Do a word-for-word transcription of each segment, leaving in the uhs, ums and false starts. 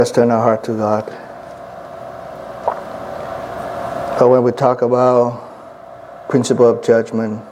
Let's turn our heart to God. But when we talk about principle of judgment,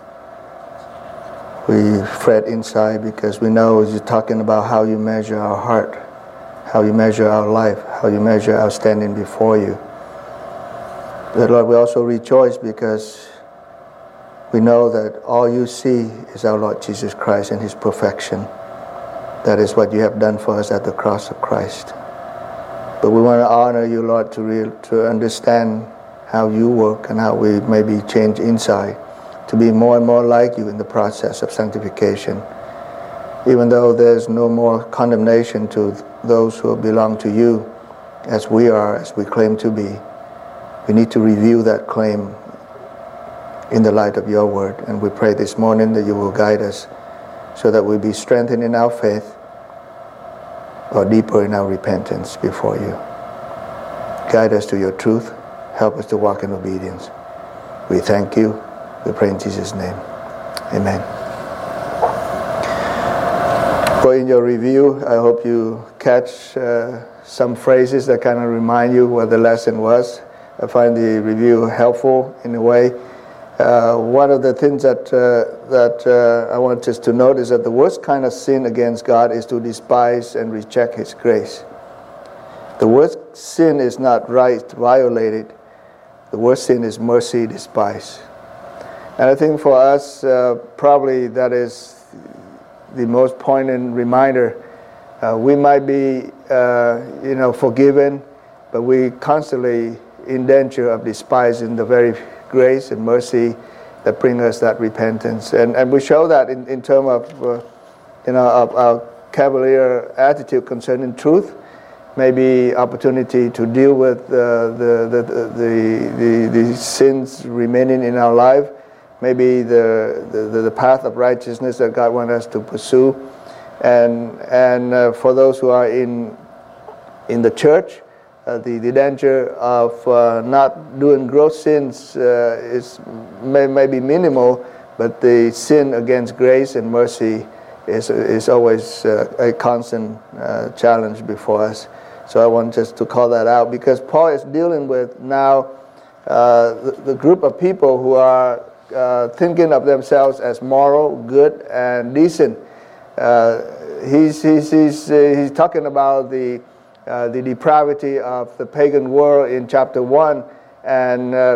we fret inside because we know you're talking about how you measure our heart, how you measure our life, how you measure our standing before you. But Lord, we also rejoice because we know that all you see is our Lord Jesus Christ and His perfection. That is what you have done for us at the cross of Christ. But we want to honor you, Lord, to real, to understand how you work and how we may be changed inside, to be more and more like you in the process of sanctification. Even though there's no more condemnation to those who belong to you, as we are, as we claim to be, we need to review that claim in the light of your word. And we pray this morning that you will guide us so that we be strengthened in our faith or deeper in our repentance before you. Guide us to your truth. Help us to walk in obedience. We thank you. We pray in Jesus' name. Amen. For in your review, I hope you catch uh, some phrases that kind of remind you what the lesson was. I find the review helpful in a way. Uh, one of the things that uh, that uh, I want us to note is that the worst kind of sin against God is to despise and reject His grace. The worst sin is not right violated. The worst sin is mercy despised. And I think for us, uh, probably that is the most poignant reminder. Uh, we might be, uh, you know, forgiven, but we constantly in danger of despising the very grace and mercy that bring us that repentance. And and we show that in, in terms of, uh, you know, of our cavalier attitude concerning truth, maybe opportunity to deal with uh, the, the, the, the, the sins remaining in our life, maybe the, the, the path of righteousness that God wants us to pursue. And, and uh, for those who are in, in the church, Uh, the, the danger of uh, not doing gross sins uh, is may, may be minimal, but the sin against grace and mercy is is always uh, a constant uh, challenge before us. So I want just to call that out because Paul is dealing with now uh, the, the group of people who are uh, thinking of themselves as moral, good, and decent. Uh, he's he's he's, uh, he's talking about the Uh, the depravity of the pagan world in chapter one, and uh,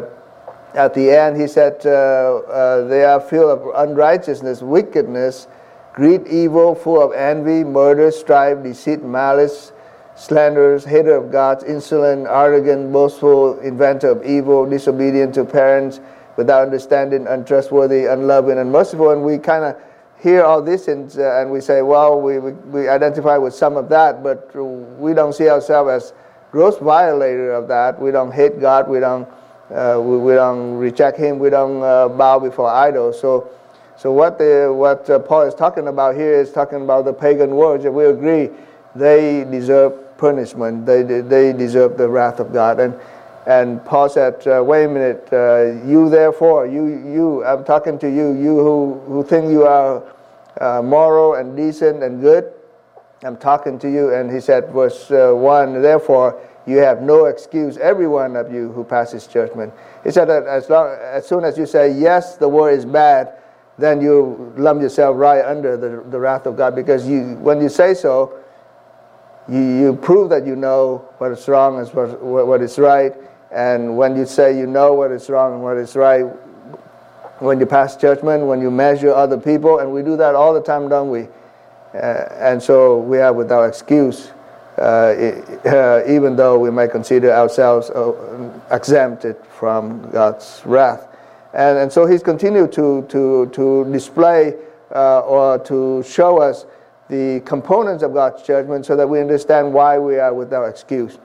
at the end he said uh, uh, they are filled of unrighteousness, wickedness, greed, evil, full of envy, murder, strife, deceit, malice, slanderers, hater of God, insolent, arrogant, boastful, inventor of evil, disobedient to parents, without understanding, untrustworthy, unloving, unmerciful. And we kind of hear all this and, uh, and we say, well, we, we, we identify with some of that, but we don't see ourselves as gross violator of that. We don't hate God. We don't uh, we, we don't reject Him. We don't uh, bow before idols. So, so what the what uh, Paul is talking about here is talking about the pagan world. And we agree, they deserve punishment. They they deserve the wrath of God. And and Paul said, uh, wait a minute, uh, you therefore, you you, I'm talking to you, you who who think you are Uh, moral and decent and good, I'm talking to you. And he said, verse uh, one, therefore you have no excuse, every one of you who passes judgment. He said that as long as soon as you say yes, the word is bad, then you lump yourself right under the, the wrath of God, because you when you say so, you, you prove that you know what is wrong and what, what is right. And when you say you know what is wrong and what is right, when you pass judgment, when you measure other people, and we do that all the time, don't we? Uh, and so we are without excuse, uh, uh, even though we may consider ourselves uh, exempted from God's wrath. And, and so he's continued to, to, to display uh, or to show us the components of God's judgment so that we understand why we are without excuse.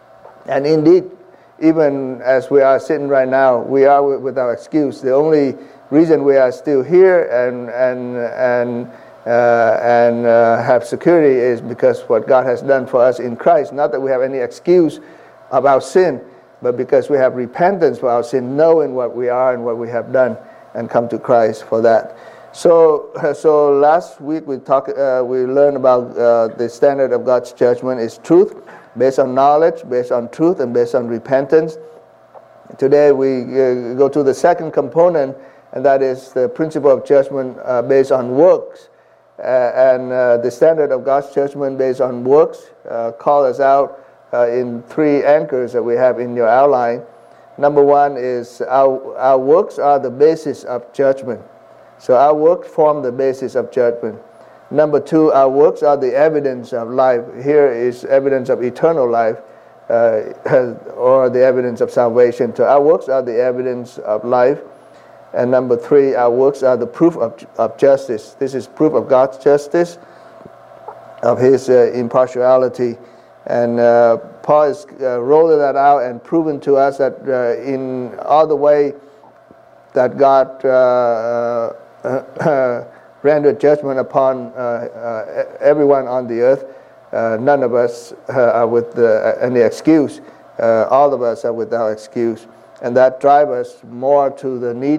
And indeed, even as we are sitting right now, we are without excuse. The only reason we are still here and and and uh, and uh, have security is because what God has done for us in Christ. Not that we have any excuse of our sin, but because we have repentance for our sin, knowing what we are and what we have done, and come to Christ for that. So, so last week we talked, uh, we learned about uh, the standard of God's judgment is truth. based on knowledge, based on truth, and based on repentance. Today we uh, go to the second component, and that is the principle of judgment uh, based on works. Uh, and uh, the standard of God's judgment based on works uh, call us out uh, in three anchors that we have in your outline. Number one is our, our works are the basis of judgment. So our works form the basis of judgment. Number two, our works are the evidence of life. Here is evidence of eternal life, uh, or the evidence of salvation. So our works are the evidence of life. And number three, our works are the proof of, of justice. This is proof of God's justice, of His uh, impartiality. And uh, Paul is uh, rolling that out and proven to us that uh, in all the way that God uh, uh, rendered judgment upon uh, uh, everyone on the earth, uh, none of us uh, are with uh, any excuse. Uh, all of us are without excuse. And that drives us more to the need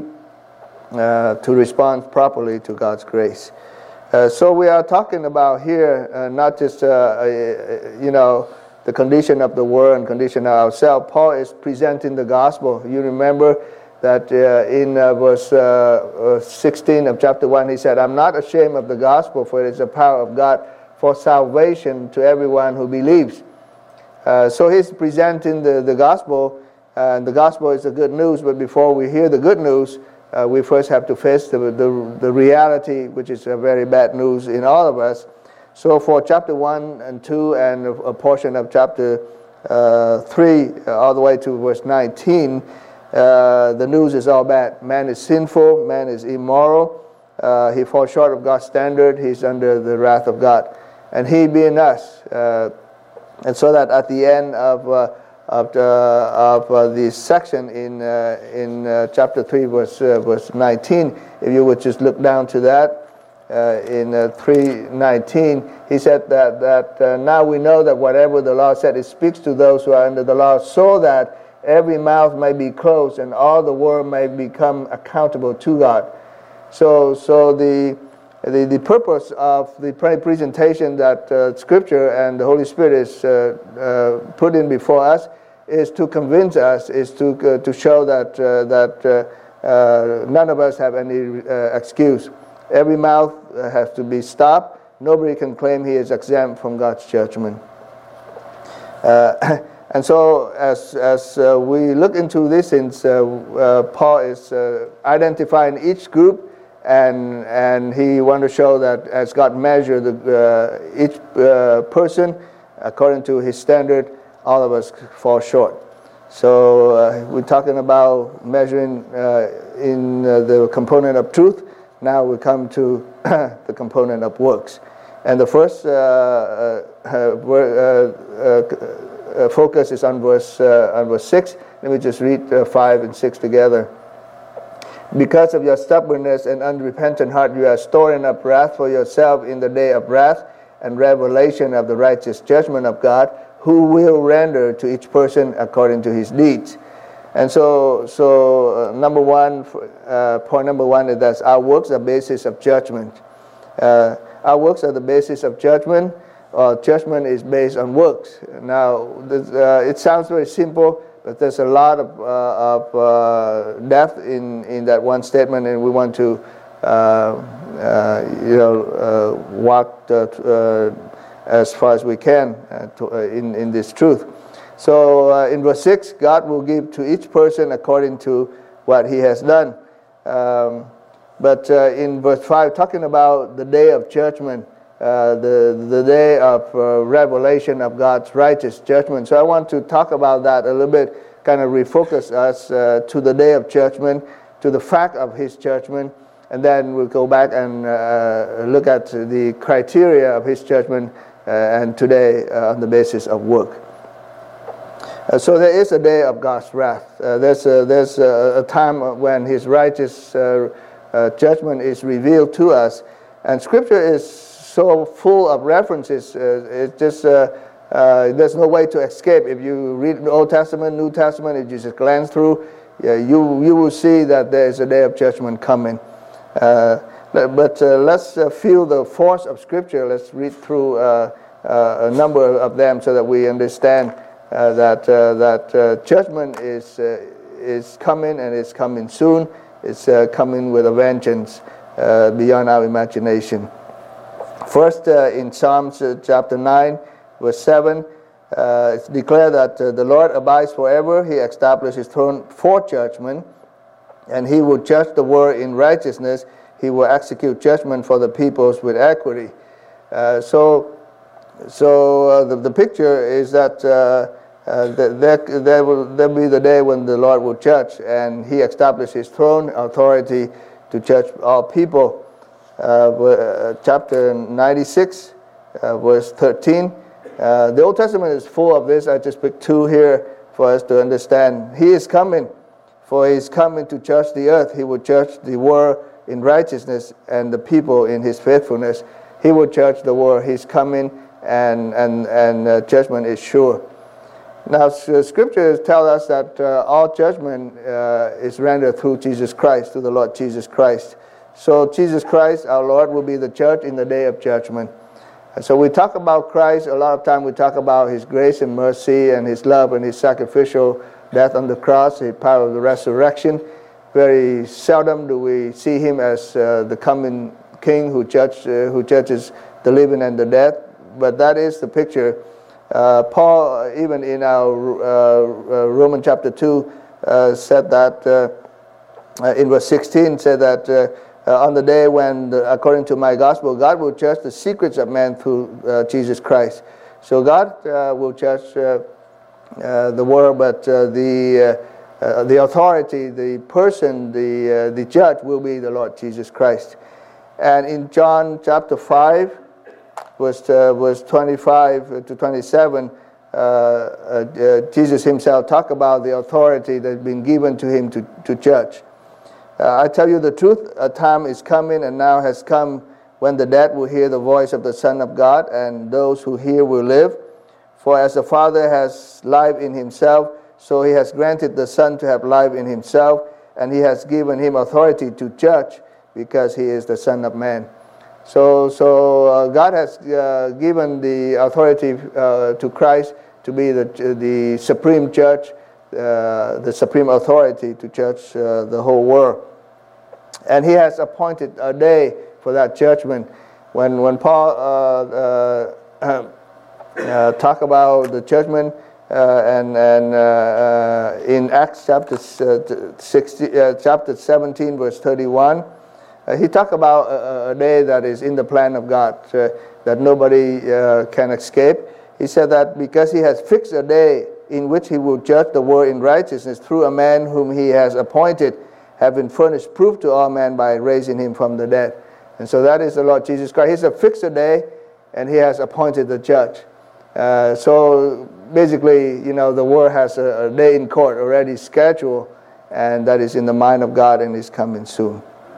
uh, to respond properly to God's grace. Uh, so we are talking about here uh, not just, uh, uh, you know, the condition of the world and condition of ourselves. Paul is presenting the gospel. You remember that uh, in uh, verse uh, sixteen of chapter one, he said, I'm not ashamed of the gospel, for it is the power of God for salvation to everyone who believes. Uh, so he's presenting the, the gospel, uh, and the gospel is the good news, but before we hear the good news, uh, we first have to face the, the, the reality, which is a very bad news in all of us. So for chapter one and two and a, a portion of chapter uh, three, uh, all the way to verse nineteen, uh, the news is all bad. Man is sinful, man is immoral, uh, he falls short of God's standard, he's under the wrath of God. And he being us. Uh, and so that at the end of uh, of the, of uh, this section in uh, in uh, chapter three, verse uh, verse nineteen, if you would just look down to that. Uh, in uh, three nineteen, he said that, that uh, now we know that whatever the law said, it speaks to those who are under the law, so that every mouth may be closed and all the world may become accountable to God. So so the the, the purpose of the presentation that uh, Scripture and the Holy Spirit is uh, uh, put in before us is to convince us, is to uh, to show that uh, that uh, uh, none of us have any uh, excuse. Every mouth has to be stopped. Nobody can claim he is exempt from God's judgment. Uh, and so as as uh, we look into this, since uh, uh, Paul is uh, identifying each group, and and he wants to show that as God measured the, uh, each uh, person according to his standard, all of us fall short. So uh, we're talking about measuring uh, in uh, the component of truth. Now we come to the component of works. And the first uh, uh, uh, uh, focus is on verse, uh, on verse six. Let me just read uh, five and six together. Because of your stubbornness and unrepentant heart, you are storing up wrath for yourself in the day of wrath and revelation of the righteous judgment of God, who will render to each person according to his deeds. And so, so uh, number one, uh, point number one is that our works are the basis of judgment. Uh, our works are the basis of judgment. Uh, judgment is based on works. Now, this, uh, it sounds very simple, but there's a lot of, uh, of uh, depth in, in that one statement, and we want to, uh, uh, you know, uh, walk uh, uh, as far as we can uh, to, uh, in in this truth. So uh, in verse six, God will give to each person according to what he has done. Um, but uh, in verse five, talking about the day of judgment, uh, the, the day of uh, revelation of God's righteous judgment. So I want to talk about that a little bit, kind of refocus us uh, to the day of judgment, to the fact of his judgment, and then we'll go back and uh, look at the criteria of his judgment, uh, and today uh, on the basis of work. Uh, so there is a day of God's wrath. Uh, there's a, there's a, a time when his righteous uh, uh, judgment is revealed to us. And Scripture is so full of references. Uh, it's just, uh, uh, there's no way to escape. If you read the Old Testament, New Testament, if you just glance through, yeah, you, you will see that there is a day of judgment coming. Uh, but uh, let's uh, feel the force of Scripture. Let's read through uh, uh, a number of them so that we understand uh, that uh, that uh, judgment is uh, is coming, and it's coming soon. It's uh, coming with a vengeance uh, beyond our imagination. First, uh, in Psalms uh, chapter nine, verse seven, uh, it's declared that uh, the Lord abides forever. He established his throne for judgment, and he will judge the world in righteousness. He will execute judgment for the peoples with equity. Uh, so, so uh, the, the picture is that uh, uh, there, there will there be the day when the Lord will judge, and he established his throne, authority to judge all people. Uh, chapter ninety-six, uh, verse thirteen. Uh, the Old Testament is full of this. I just picked two here for us to understand. He is coming, for he is coming to judge the earth. He will judge the world in righteousness and the people in his faithfulness. He will judge the world. He's coming, and and and uh, judgment is sure. Now, uh, scriptures tell us that uh, all judgment uh, is rendered through Jesus Christ, through the Lord Jesus Christ. So Jesus Christ, our Lord, will be the judge in the day of judgment. And so we talk about Christ, a lot of time we talk about his grace and mercy and his love and his sacrificial death on the cross, the power of the resurrection. Very seldom do we see him as uh, the coming king who, judge, uh, who judges the living and the dead. But that is the picture. Uh, Paul, even in our uh, uh, Romans chapter two, uh, said that, uh, uh, in verse sixteen, said that, uh, Uh, on the day when, the, according to my gospel, God will judge the secrets of man through uh, Jesus Christ. So God uh, will judge uh, uh, the world, but uh, the uh, uh, the authority, the person, the uh, the judge will be the Lord Jesus Christ. And in John chapter five, verse uh, verse twenty-five to twenty-seven, uh, uh, Jesus himself talked about the authority that's been given to him to to judge. Uh, I tell you the truth, a time is coming and now has come when the dead will hear the voice of the Son of God, and those who hear will live. For as the Father has life in himself, so he has granted the Son to have life in himself, and he has given him authority to judge, because he is the Son of Man. So, so uh, God has uh, given the authority uh, to Christ to be the, the supreme judge, Uh, the supreme authority to judge uh, the whole world. And he has appointed a day for that judgment. When when Paul uh, uh, uh, talk about the judgment uh, and and uh, uh, in Acts chapter sixty, uh, chapter seventeen, verse thirty-one, uh, he talked about a, a day that is in the plan of God, uh, that nobody uh, can escape. He said that because he has fixed a day in which he will judge the world in righteousness through a man whom he has appointed, having furnished proof to all men by raising him from the dead. And so that is the Lord Jesus Christ. He's a fixed day, and he has appointed the judge. Uh, so basically, you know, the world has a, a day in court already scheduled, and that is in the mind of God, and is coming soon.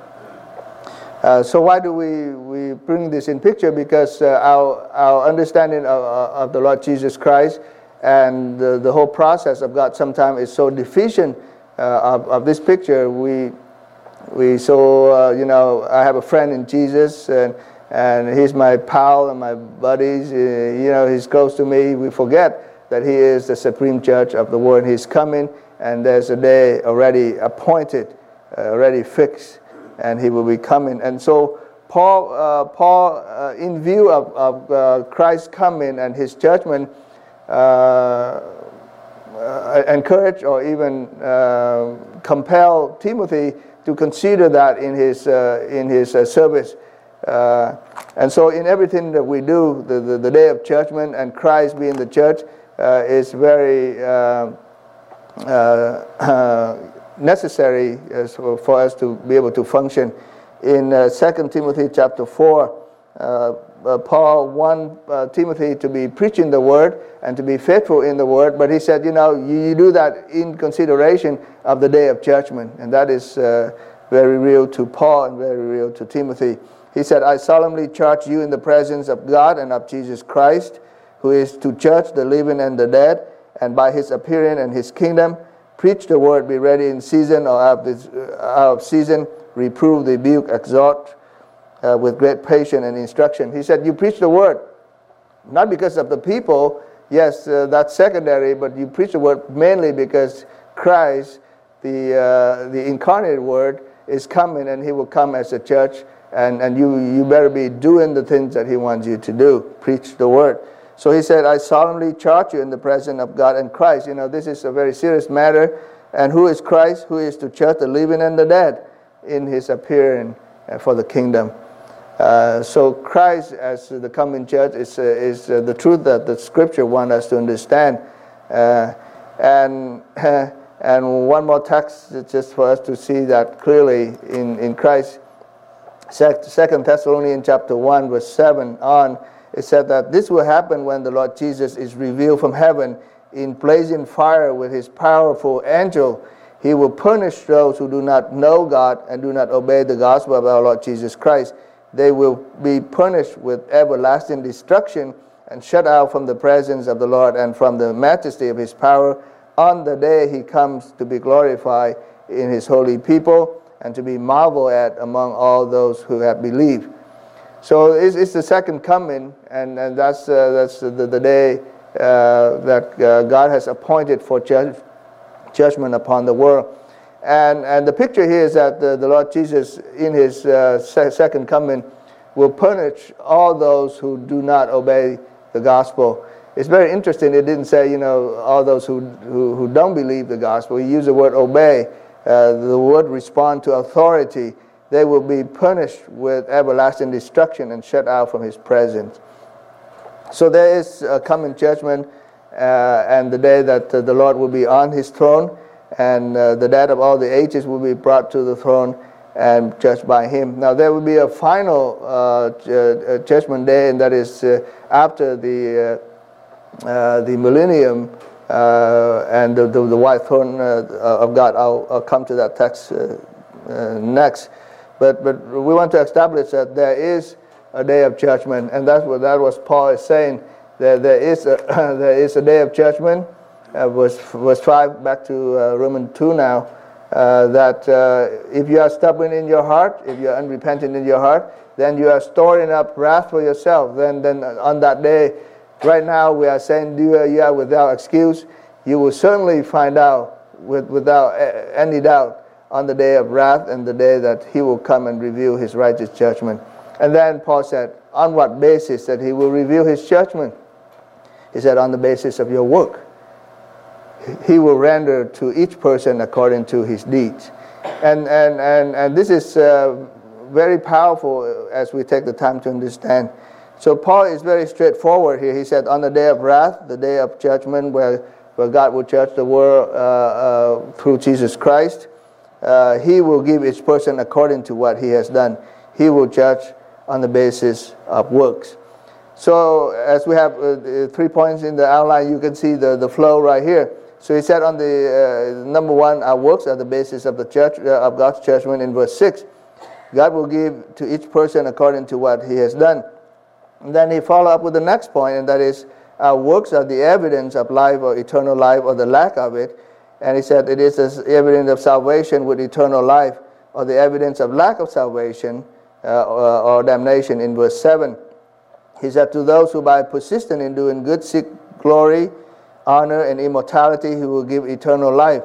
Uh, so why do we, we bring this in picture? Because uh, our, our understanding of, of the Lord Jesus Christ and the, the whole process of God sometimes is so deficient uh, of, of this picture. We, we so, uh, you know, I have a friend in Jesus, and, and he's my pal and my buddies. Uh, you know, he's close to me. We forget that he is the supreme judge of the world. He's coming, and there's a day already appointed, uh, already fixed, and he will be coming. And so Paul, uh, Paul uh, in view of, of uh, Christ's coming and his judgment, Uh, uh, encourage or even uh, compel Timothy to consider that in his uh, in his uh, service. Uh, and so in everything that we do, the, the, the day of judgment and Christ being the judge uh, is very uh, uh, uh, necessary for, for us to be able to function. In uh, Second Timothy chapter four, uh, Uh, Paul wanted uh, Timothy to be preaching the word and to be faithful in the word, but he said, you know, you, you do that in consideration of the day of judgment, and that is uh, very real to Paul and very real to Timothy. He said, I solemnly charge you in the presence of God and of Jesus Christ, who is to judge the living and the dead, and by his appearing and his kingdom, preach the word, be ready in season or out of, this, uh, out of season, reprove, rebuke, exhort, Uh, with great patience and instruction. He said, you preach the word. not because of the people. Yes, uh, that's secondary, but you preach the word mainly because Christ, the uh, the incarnate Word, is coming, and He will come as a church, and, and you, you better be doing the things that He wants you to do. Preach the Word. So He said, I solemnly charge you in the presence of God and Christ. You know, this is a very serious matter. And who is Christ? Who is to judge the living and the dead in His appearing for the kingdom. Uh, so Christ as the coming judge is, uh, is uh, the truth that the Scripture wants us to understand. Uh, and uh, and one more text just for us to see that clearly in, in Christ. Second Thessalonians chapter one verse seven on, it said that this will happen when the Lord Jesus is revealed from heaven in blazing fire with His powerful angel. He will punish those who do not know God and do not obey the gospel of our Lord Jesus Christ. They will be punished with everlasting destruction and shut out from the presence of the Lord and from the majesty of His power on the day He comes to be glorified in His holy people and to be marveled at among all those who have believed. So it's, it's the second coming, and, and that's, uh, that's the, the day uh, that uh, God has appointed for judge, judgment upon the world. And, and the picture here is that the, the Lord Jesus, in His uh, se- second coming, will punish all those who do not obey the gospel. It's very interesting. It didn't say, you know, all those who, who, who don't believe the gospel. He used the word obey. Uh, the word respond to authority. They will be punished with everlasting destruction and shut out from His presence. So there is a coming judgment, uh, and the day that uh, the Lord will be on His throne, and uh, the dead of all the ages will be brought to the throne and judged by Him. Now there will be a final uh, ju- judgment day, and that is uh, after the uh, uh, the millennium uh, and the, the, the white throne uh, of God. I'll, I'll come to that text uh, uh, next. But but we want to establish that there is a day of judgment, and that's what that was Paul is saying. That there is a there is a day of judgment. Uh, verse verse five, back to uh, Romans two now. Uh, that uh, if you are stubborn in your heart, if you are unrepentant in your heart, then you are storing up wrath for yourself. Then then on that day, right now we are saying you are, you are without excuse. You will certainly find out with, without any doubt on the day of wrath and the day that He will come and reveal His righteous judgment. And then Paul said, on what basis that He will reveal His judgment? He said, on the basis of your work. He will render to each person according to his deeds. And and, and, and this is uh, very powerful as we take the time to understand. So Paul is very straightforward here. He said, on the day of wrath, the day of judgment, where, where God will judge the world uh, uh, through Jesus Christ, uh, He will give each person according to what he has done. He will judge on the basis of works. So as we have uh, three points in the outline, you can see the, the flow right here. So he said on the uh, number one, our works are the basis of the church uh, of God's judgment in verse six. God will give to each person according to what he has done. And then he followed up with the next point, and that is our works are the evidence of life or eternal life or the lack of it. And he said it is the evidence of salvation with eternal life or the evidence of lack of salvation uh, or, or damnation in verse seven. He said to those who by persistent in doing good seek glory, honor, and immortality, He will give eternal life.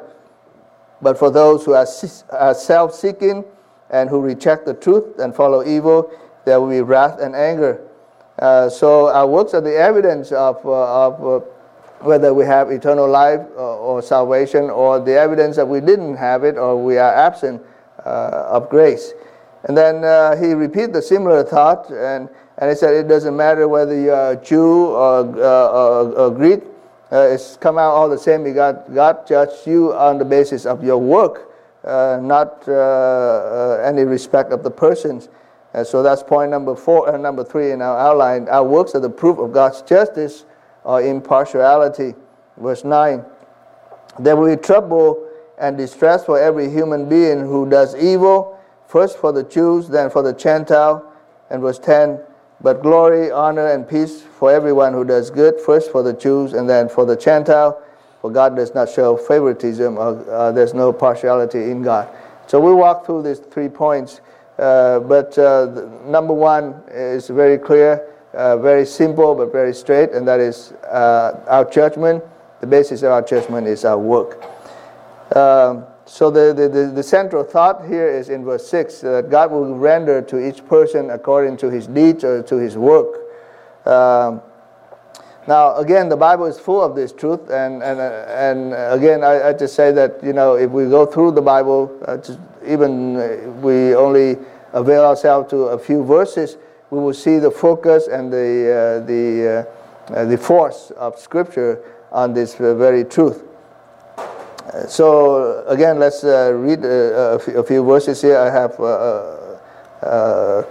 But for those who are, are self-seeking and who reject the truth and follow evil, there will be wrath and anger. Uh, so our works are the evidence of, uh, of uh, whether we have eternal life or, or salvation, or the evidence that we didn't have it or we are absent uh, of grace. And then uh, he repeated the similar thought, and, and he said it doesn't matter whether you are a Jew or, uh, or, or Greek. Uh, it's come out all the same. God, God judged you on the basis of your work, uh, not uh, uh, any respect of the persons. And so that's point number four, uh, number three in our outline. Our works are the proof of God's justice or impartiality. Verse nine. There will be trouble and distress for every human being who does evil, first for the Jews, then for the Gentile. And verse ten. But glory, honor, and peace for everyone who does good, first for the Jews and then for the Gentile. For God does not show favoritism, or uh, there's no partiality in God. So we walk through these three points. Uh, but uh, the, number one is very clear. uh, very simple but very straight, and that is uh, our judgment. The basis of our judgment is our work. Um, so the, the, the, the central thought here is in verse six, that God will render to each person according to his deeds or to his work. Um, now, again, the Bible is full of this truth, and and uh, and again, I, I just say that, you know, if we go through the Bible, uh, just even uh, we only avail ourselves to a few verses, we will see the focus and the uh, the uh, uh, the force of Scripture on this uh, very truth. Uh, so again, let's uh, read uh, a, few, a few verses here. I have uh, uh,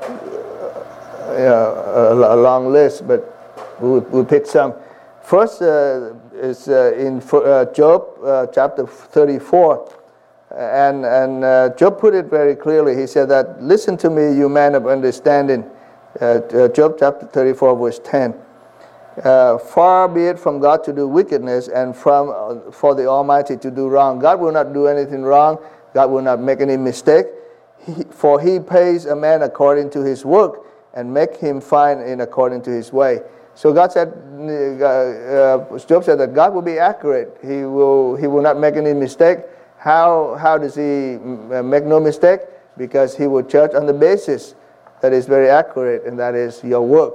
uh, a, a long list, but we'll, we'll pick some. First uh, is uh, in uh, Job uh, chapter thirty-four. And, and uh, Job put it very clearly. He said that, listen to me, you man of understanding. Uh, uh, Job chapter thirty-four, verse ten. Uh, Far be it from God to do wickedness, and from uh, for the Almighty to do wrong. God will not do anything wrong. God will not make any mistake. He, for he pays a man according to his work, and make him fine in according to his way. So God said, uh, uh, Job said that God will be accurate. He will he will not make any mistake. How how does he make no mistake? Because he will judge on the basis that is very accurate, and that is your work.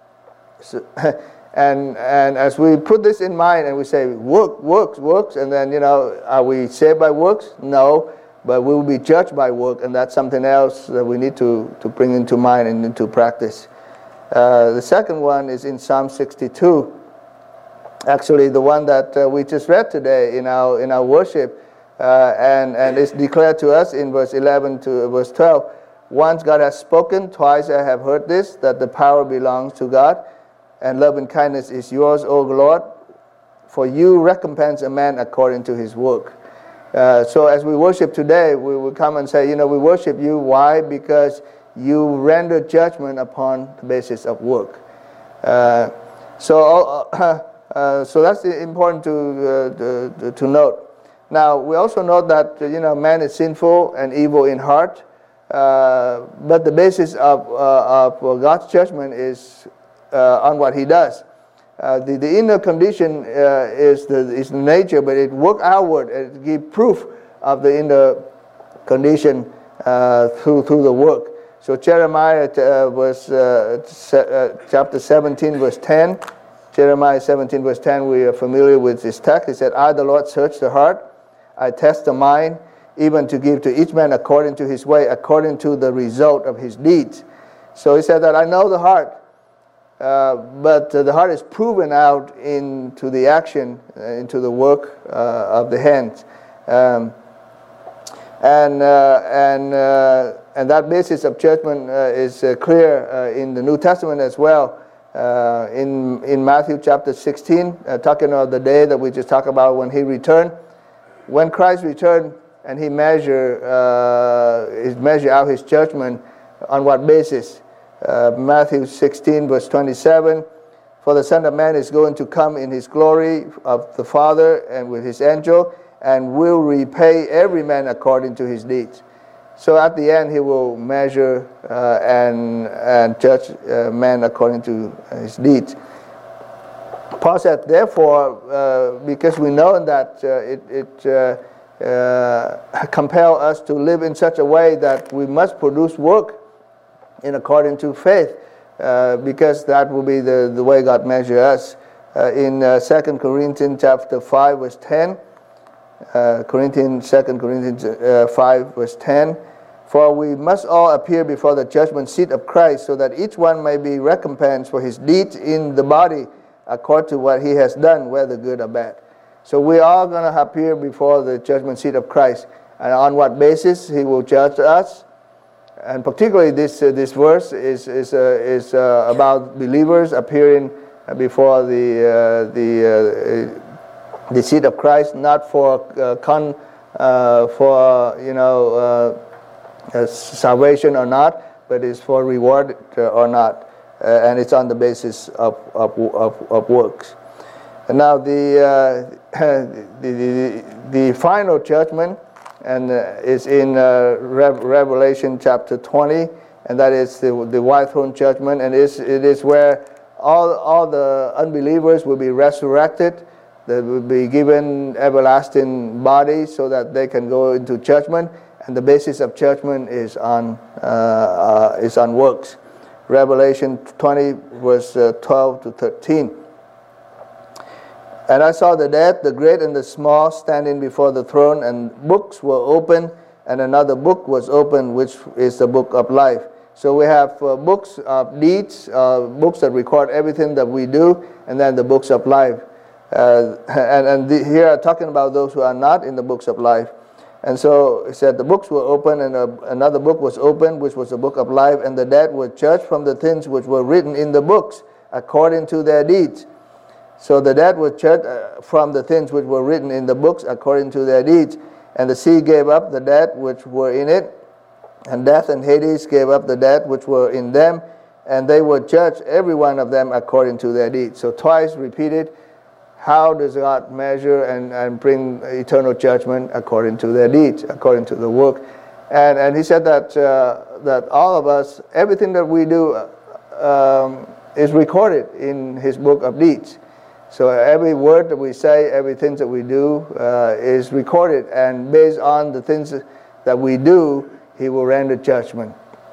So, and and as we put this in mind, and we say work, works, works, and then, you know, are we saved by works? No, but we will be judged by work, and that's something else that we need to to bring into mind and into practice. Uh, the second one is in Psalm sixty-two. Actually, the one that uh, we just read today in our in our worship. Uh, and, and it's declared to us in verse eleven to verse twelve. Once God has spoken, twice I have heard this, that the power belongs to God, and love and kindness is yours, O Lord, for you recompense a man according to his work. Uh, so as we worship today, we will come and say, you know, we worship you. Why? Because you render judgment upon the basis of work. Uh, so, uh, uh, so that's important to uh, to, to note. Now, we also note that, you know, man is sinful and evil in heart, uh, but the basis of, uh, of God's judgment is uh, on what he does. Uh, the, the inner condition uh, is the is the nature, but it work outward. It gives proof of the inner condition uh, through through the work. So Jeremiah uh, was uh, uh, chapter seventeen, verse ten. Jeremiah seventeen, verse ten. We are familiar with this text. He said, "I, the Lord, search the heart. I test the mind, even to give to each man according to his way, according to the result of his deeds." So he said that I know the heart, uh, but uh, the heart is proven out into the action, uh, into the work uh, of the hands, um, and uh, and uh, and that basis of judgment uh, is uh, clear uh, in the New Testament as well. Uh, in in Matthew chapter sixteen, uh, talking about the day that we just talked about when he returned. When Christ returned and he measure, uh, he measure out his judgment, on what basis? Uh, Matthew sixteen, verse twenty-seven, for the Son of Man is going to come in his glory of the Father and with his angel, and will repay every man according to his deeds. So at the end he will measure uh, and, and judge uh, man according to his deeds. Paul said, therefore, uh, because we know that uh, it, it uh, uh, compels us to live in such a way that we must produce work in according to faith, uh, because that will be the, the way God measures us. Uh, in uh, Second Corinthians chapter five, verse ten, uh, Corinthians, Second Corinthians uh, five, verse ten, for we must all appear before the judgment seat of Christ, so that each one may be recompensed for his deeds in the body, according to what he has done, whether good or bad. So we are going to appear before the judgment seat of Christ. And on what basis he will judge us? And particularly this uh, this verse is is uh, is uh, about believers appearing before the uh, the uh, the seat of Christ, not for uh, con uh, for you know uh, uh, salvation or not, but is for reward uh, or not. Uh, and it's on the basis of of, of, of works. And now the, uh, the, the the final judgment, and uh, is in uh, Re- Revelation chapter twenty, and that is the, the white throne judgment, and it is, it is where all, all the unbelievers will be resurrected. They will be given everlasting bodies so that they can go into judgment, and the basis of judgment is on uh, uh, is on works. Revelation twenty, verse uh, twelve to thirteen. And I saw the dead, the great and the small, standing before the throne, and books were opened, and another book was opened, which is the book of life. So we have uh, books of deeds, uh, books that record everything that we do, and then the books of life. Uh, and and the, here I'm talking about those who are not in the books of life. And so it said the books were opened, and a, another book was opened, which was the book of life, and the dead were judged from the things which were written in the books, according to their deeds. So the dead were judged from the things which were written in the books, according to their deeds. And the sea gave up the dead which were in it, and death and Hades gave up the dead which were in them, and they were judged, every one of them, according to their deeds. So twice repeated, how does God measure and, and bring eternal judgment? According to their deeds, according to the work. And and he said that uh, that all of us, everything that we do um, is recorded in his book of deeds. So every word that we say, everything that we do uh, is recorded, and based on the things that we do, he will render judgment.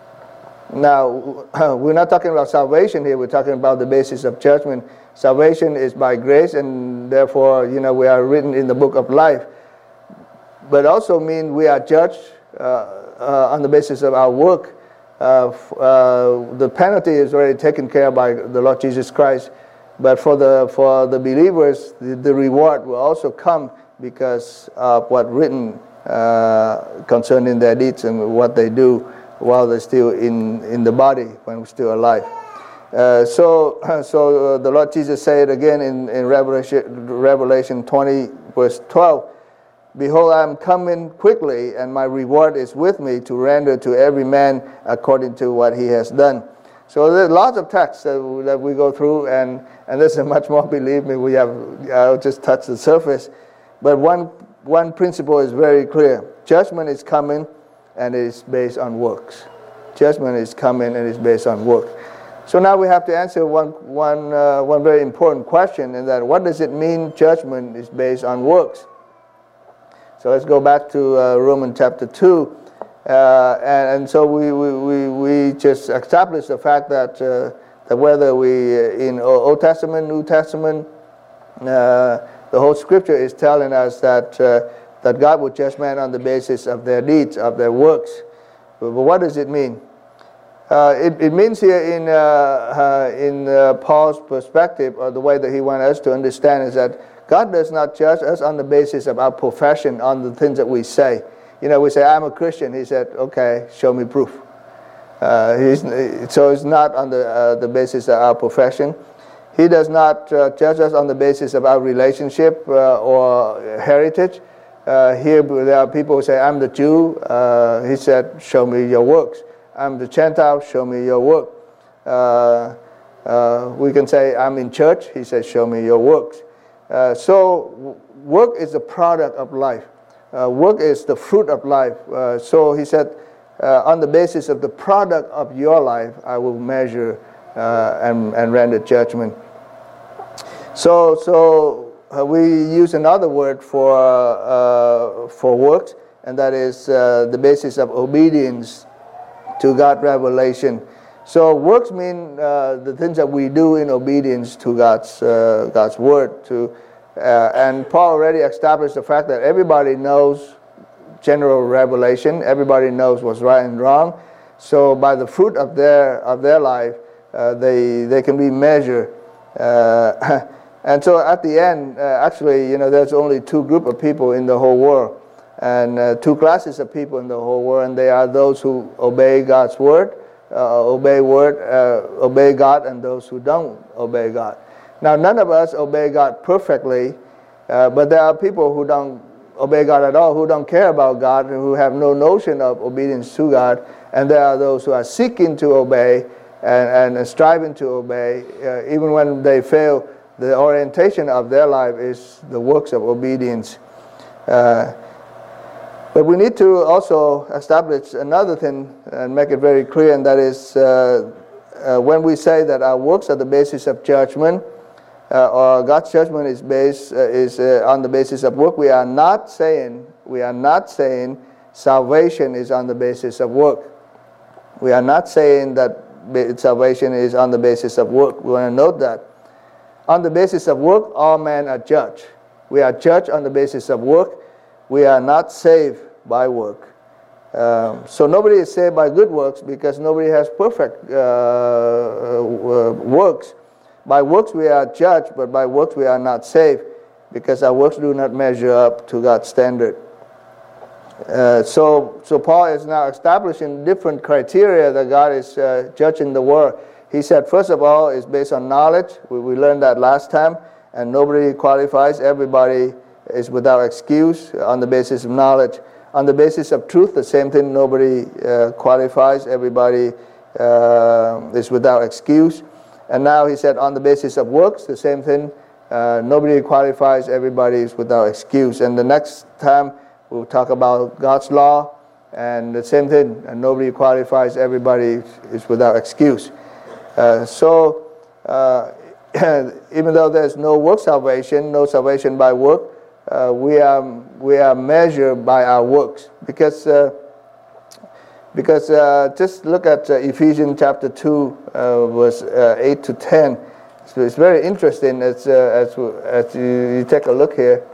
Now, we're not talking about salvation here, we're talking about the basis of judgment. Salvation is by grace, and therefore, you know, we are written in the book of life. But also mean we are judged uh, uh, on the basis of our work. Uh, uh, the penalty is already taken care of by the Lord Jesus Christ. But for the for the believers, the, the reward will also come because of what written uh, concerning their deeds and what they do while they're still in, in the body, when we're still alive. Uh, so so uh, the Lord Jesus said again in, in Revelation, Revelation twenty, verse twelve, "Behold, I am coming quickly, and my reward is with me to render to every man according to what he has done." So there's lots of texts that, that we go through, and, and there's much more, believe me. We have, I'll just touch the surface. But one one principle is very clear. Judgment is coming, and it is based on works. Judgment is coming, and it's based on work. So now we have to answer one, one, uh, one very important question, and that what does it mean judgment is based on works? So let's go back to uh, Romans chapter two. Uh, and, and so we, we, we, we just established the fact that uh, that whether we in Old Testament, New Testament, uh, the whole Scripture is telling us that uh, that God will judge man on the basis of their deeds, of their works. But, but what does it mean? Uh, it, it means here in uh, uh, in uh, Paul's perspective, or the way that he wants us to understand, is that God does not judge us on the basis of our profession, on the things that we say. You know, we say, I'm a Christian. He said, okay, show me proof. Uh, he's, so it's not on the, uh, the basis of our profession. He does not uh, judge us on the basis of our relationship uh, or heritage. Uh, here there are people who say, I'm the Jew. Uh, he said, show me your works. I'm the Gentile. Show me your work. Uh, uh, we can say, I'm in church. He said, show me your works. Uh, so work is a product of life. Uh, work is the fruit of life. Uh, so he said, uh, on the basis of the product of your life, I will measure uh, and, and render judgment. So, so uh, we use another word for uh, for works, and that is uh, the basis of obedience to God's revelation. So works mean uh, the things that we do in obedience to God's uh, God's word. To Uh, and Paul already established the fact that everybody knows general revelation. Everybody knows what's right and wrong. So by the fruit of their of their life, uh, they they can be measured. Uh, and so at the end, uh, actually, you know, there's only two group of people in the whole world, and uh, two classes of people in the whole world, and they are those who obey God's word, uh, obey word, uh, obey God, and those who don't obey God. Now, none of us obey God perfectly, uh, but there are people who don't obey God at all, who don't care about God, who have no notion of obedience to God, and there are those who are seeking to obey and, and striving to obey. Uh, even when they fail, the orientation of their life is the works of obedience. Uh, But we need to also establish another thing and make it very clear, and that is uh, uh, when we say that our works are the basis of judgment, uh, or God's judgment is based uh, is uh, on the basis of work, we are not saying we are not saying salvation is on the basis of work. We are not saying that salvation is on the basis of work. We want to note that. On the basis of work, all men are judged. We are judged on the basis of work. We are not saved by work. Um, so nobody is saved by good works because nobody has perfect uh, uh, works. By works we are judged, but by works we are not saved because our works do not measure up to God's standard. Uh, so, so Paul is now establishing different criteria that God is uh, judging the world. He said, first of all, it's based on knowledge. We, we learned that last time, and nobody qualifies. Everybody is without excuse on the basis of knowledge. On the basis of truth, the same thing. Nobody uh, qualifies. Everybody uh, is without excuse. And now he said, on the basis of works, the same thing. Uh, nobody qualifies. Everybody is without excuse. And the next time, we'll talk about God's law, and the same thing, and nobody qualifies, everybody is without excuse. Uh, so, uh, even though there's no work salvation, no salvation by work, uh, we are we are measured by our works. Because uh, because uh, just look at uh, Ephesians chapter two, uh, verse uh, eight to ten. So it's very interesting as uh, as as you, you take a look here.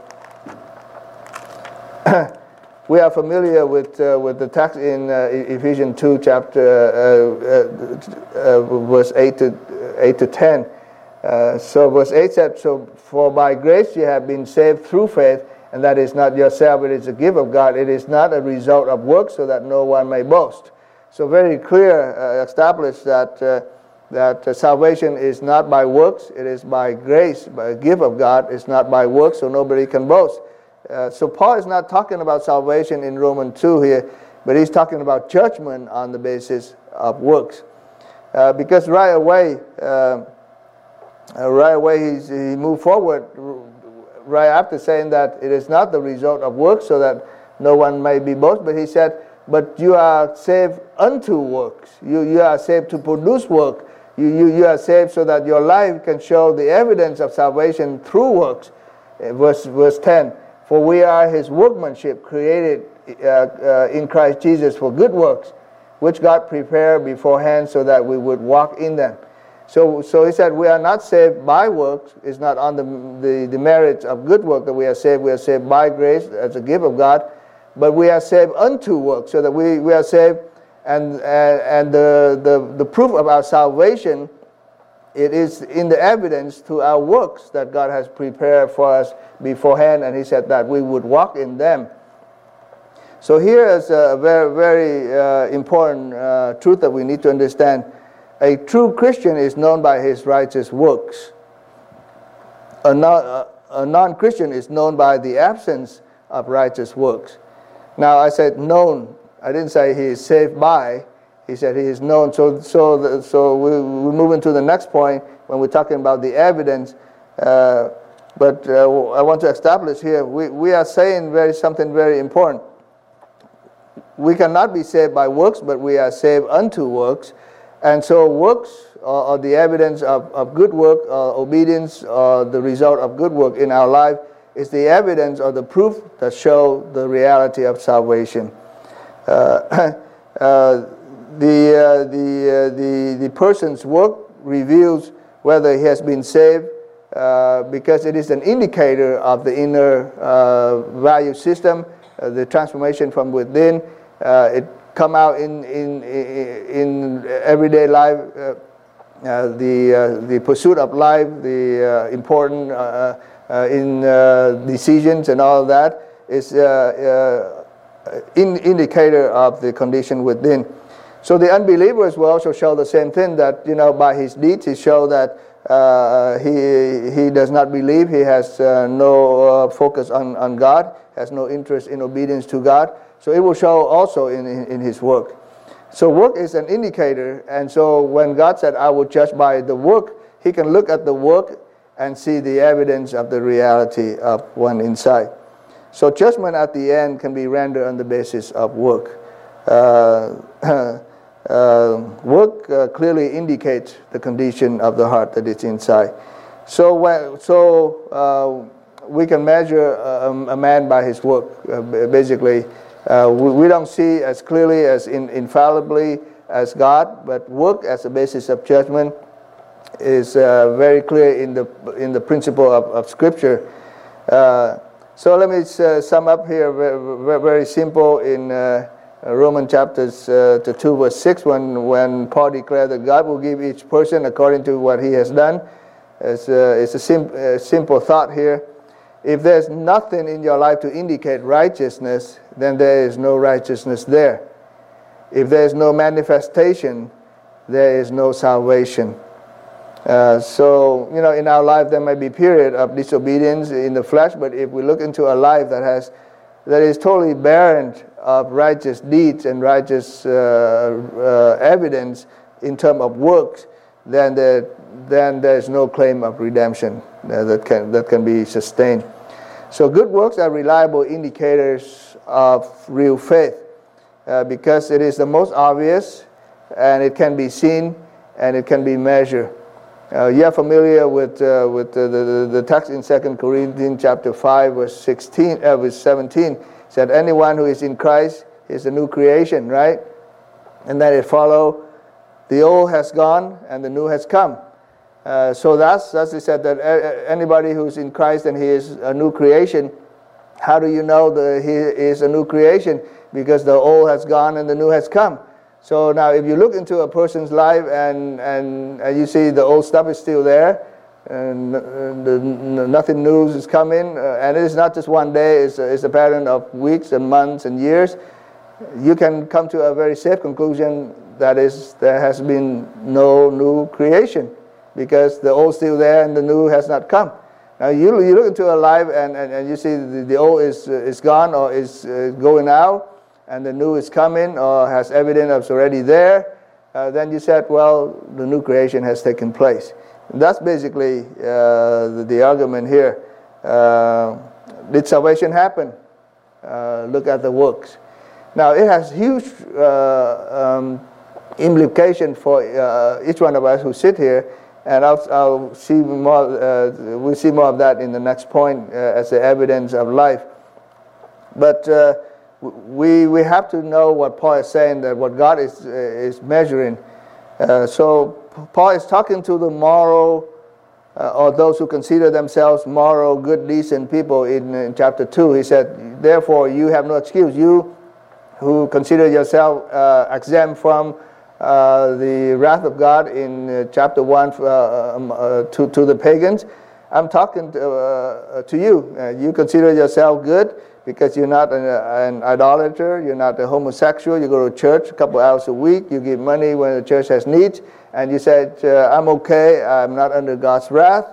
We are familiar with uh, with the text in uh, Ephesians two, chapter uh, uh, uh, verse eight to eight to ten. Uh, so verse eight said, "So for by grace you have been saved through faith, and that is not yourself; it is a gift of God. It is not a result of works, so that no one may boast." So very clear, uh, established that uh, that uh, salvation is not by works; it is by grace, by a gift of God. It's not by works, so nobody can boast. Uh, so Paul is not talking about salvation in Romans two here, but he's talking about judgment on the basis of works. Uh, because right away, uh, right away he's, he moved forward right after saying that it is not the result of works, so that no one may be boast. But he said, but you are saved unto works. You, you are saved to produce work. You, you, you are saved so that your life can show the evidence of salvation through works. Uh, verse, verse ten. For we are his workmanship, created uh, uh, in Christ Jesus for good works, which God prepared beforehand so that we would walk in them. So, so he said we are not saved by works. It's not on the, the, the merits of good work that we are saved. We are saved by grace as a gift of God. But we are saved unto works, so that we, we are saved. And, and, and the, the, the proof of our salvation, it is in the evidence to our works that God has prepared for us beforehand, and he said that we would walk in them. So here is a very, very uh, important uh, truth that we need to understand. A true Christian is known by his righteous works. A, non, a non-Christian is known by the absence of righteous works. Now I said known. I didn't say he is saved by. He said he is known. So, so, the, so we, we move into the next point when we're talking about the evidence. Uh, but uh, I want to establish here, we, we are saying very something very important. We cannot be saved by works, but we are saved unto works. And so works are, are the evidence of, of good work, uh, obedience, or the result of good work in our life is the evidence or the proof that show the reality of salvation. Uh, uh, The, uh, the, uh, the, the person's work reveals whether he has been saved uh, because it is an indicator of the inner uh, value system, uh, the transformation from within. Uh, it come out in, in, in everyday life, uh, uh, the, uh, the pursuit of life, the uh, important uh, uh, in uh, decisions and all of that is uh, uh, in indicator of the condition within. So the unbelievers will also show the same thing, that, you know, by his deeds he show that uh, he he does not believe, he has uh, no uh, focus on, on God, has no interest in obedience to God. So it will show also in, in, in his work. So work is an indicator, and so when God said, I will judge by the work, he can look at the work and see the evidence of the reality of one inside. So judgment at the end can be rendered on the basis of work. Uh, uh, work uh, clearly indicates the condition of the heart that is inside. So when, so uh, we can measure a, a man by his work. Uh, basically, uh, we, we don't see as clearly as in, infallibly as God, but work as a basis of judgment is uh, very clear in the in the principle of, of Scripture. Uh, so let me uh, sum up here very, very simple in uh, Romans chapters uh, to two verse six, when when Paul declared that God will give each person according to what he has done. It's a, it's a sim, uh, simple thought here. If there's nothing in your life to indicate righteousness, then there is no righteousness there. If there is no manifestation, there is no salvation. Uh, so, you know, in our life there may be a period of disobedience in the flesh, but if we look into a life that has, that is totally barren of righteous deeds and righteous uh, uh, evidence in terms of works, then there, then there is no claim of redemption uh, that can that can be sustained. So good works are reliable indicators of real faith uh, because it is the most obvious, and it can be seen, and it can be measured. Uh, you are familiar with uh, with the, the the text in Second Corinthians chapter five verse sixteen, uh, verse seventeen. It said, "Anyone who is in Christ is a new creation," right? And then it follow, "The old has gone and the new has come." Uh, so that's that's it said that anybody who's in Christ and he is a new creation. How do you know that he is a new creation? Because the old has gone and the new has come. So now if you look into a person's life and, and, and you see the old stuff is still there, and the, nothing new is coming, uh, and it is not just one day, it's a, it's a pattern of weeks and months and years, you can come to a very safe conclusion that is there has been no new creation, because the old is still there and the new has not come. Now you, you look into a life and, and, and you see the, the old is, uh, is gone or is uh, going out, and the new is coming or has evidence of it's already there, uh, then you said, well, the new creation has taken place. And that's basically uh, the, the argument here. Uh, did salvation happen? Uh, look at the works. Now it has huge uh, um, implication for uh, each one of us who sit here, and I'll, I'll see more. Uh, we'll see more of that in the next point uh, as the evidence of life. But uh, We we have to know what Paul is saying, that what God is uh, is measuring. Uh, so Paul is talking to the moral, uh, or those who consider themselves moral, good, decent people in, in chapter two. He said, "Therefore you have no excuse, you who consider yourself uh, exempt from uh, the wrath of God." In uh, chapter one uh, um, uh, to to the pagans, I'm talking to, uh, to you. Uh, you consider yourself good, because you're not an, an idolater, you're not a homosexual, you go to church a couple hours a week, you give money when the church has needs, and you said, uh, I'm okay, I'm not under God's wrath,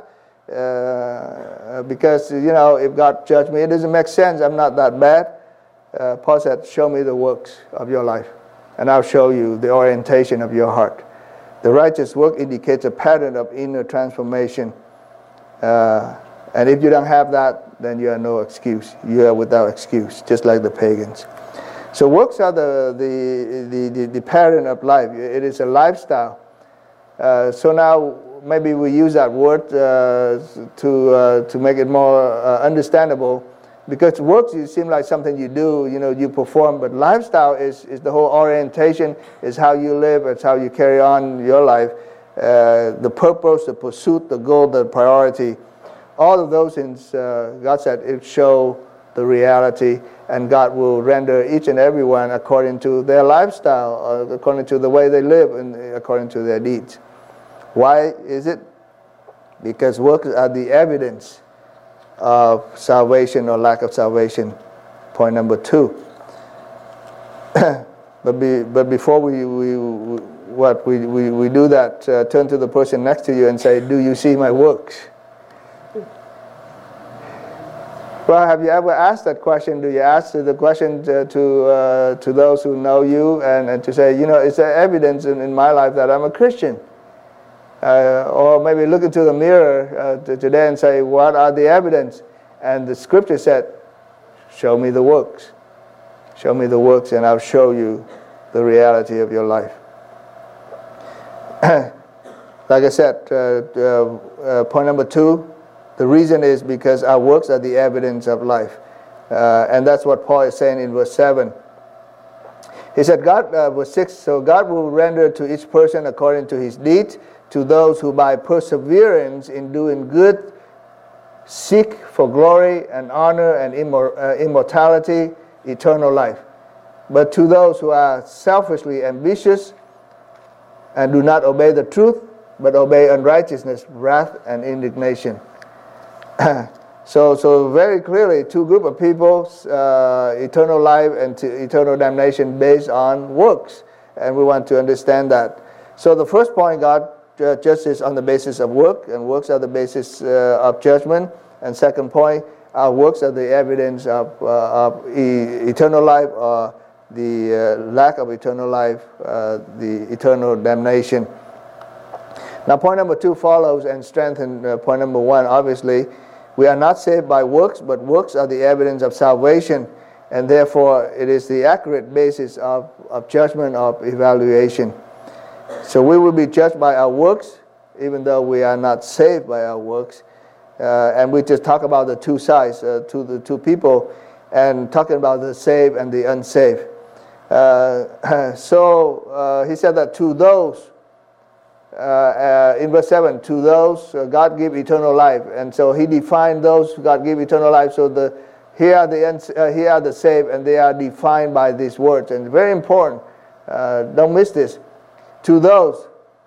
uh, because, you know, if God judged me, it doesn't make sense, I'm not that bad. Uh, Paul said, show me the works of your life, and I'll show you the orientation of your heart. The righteous work indicates a pattern of inner transformation. Uh, And if you don't have that, then you have no excuse. You are without excuse, just like the pagans. So works are the the the, the, the pattern of life. It is a lifestyle. Uh, so now maybe we use that word uh, to uh, to make it more uh, understandable, because works you seem like something you do, you know, you perform. But lifestyle is is the whole orientation, is how you live, it's how you carry on your life, uh, the purpose, the pursuit, the goal, the priority. All of those things, uh, God said, it show the reality, and God will render each and every one according to their lifestyle, uh, according to the way they live, and according to their deeds. Why is it? Because works are the evidence of salvation or lack of salvation. Point number two. but be, but before we, we, we what we, we, we do that, uh, turn to the person next to you and say, do you see my works? Well, have you ever asked that question? Do you ask the question to to, uh, to those who know you, and, and to say, you know, is there evidence in, in my life that I'm a Christian? Uh, or maybe look into the mirror uh, today and say, what are the evidence? And the scripture said, show me the works. Show me the works and I'll show you the reality of your life. Like I said, uh, uh, uh, point number two, the reason is because our works are the evidence of life. Uh, and that's what Paul is saying in verse seven. He said, God, uh, verse six, so God will render to each person according to his deeds, to those who by perseverance in doing good seek for glory and honor and immor- uh, immortality, eternal life. But to those who are selfishly ambitious and do not obey the truth, but obey unrighteousness, wrath, and indignation. so, so very clearly, two group of people, uh, eternal life and to eternal damnation based on works. And we want to understand that. So the first point, God uh, judges on the basis of work, and works are the basis uh, of judgment. And second point, our works are the evidence of, uh, of e- eternal life, or the uh, lack of eternal life, uh, the eternal damnation. Now, point number two follows and strengthens uh, point number one. Obviously, we are not saved by works, but works are the evidence of salvation, and therefore it is the accurate basis of, of judgment, of evaluation. So we will be judged by our works, even though we are not saved by our works. Uh, and we just talk about the two sides, uh, to the two people, and talking about the saved and the unsaved. Uh, so uh, he said that to those, uh, uh, in verse seven, to those uh, God give eternal life. And so he defined those who God give eternal life. So the here are the uns- uh, here are the saved, and they are defined by these words. And very important, uh, don't miss this. To those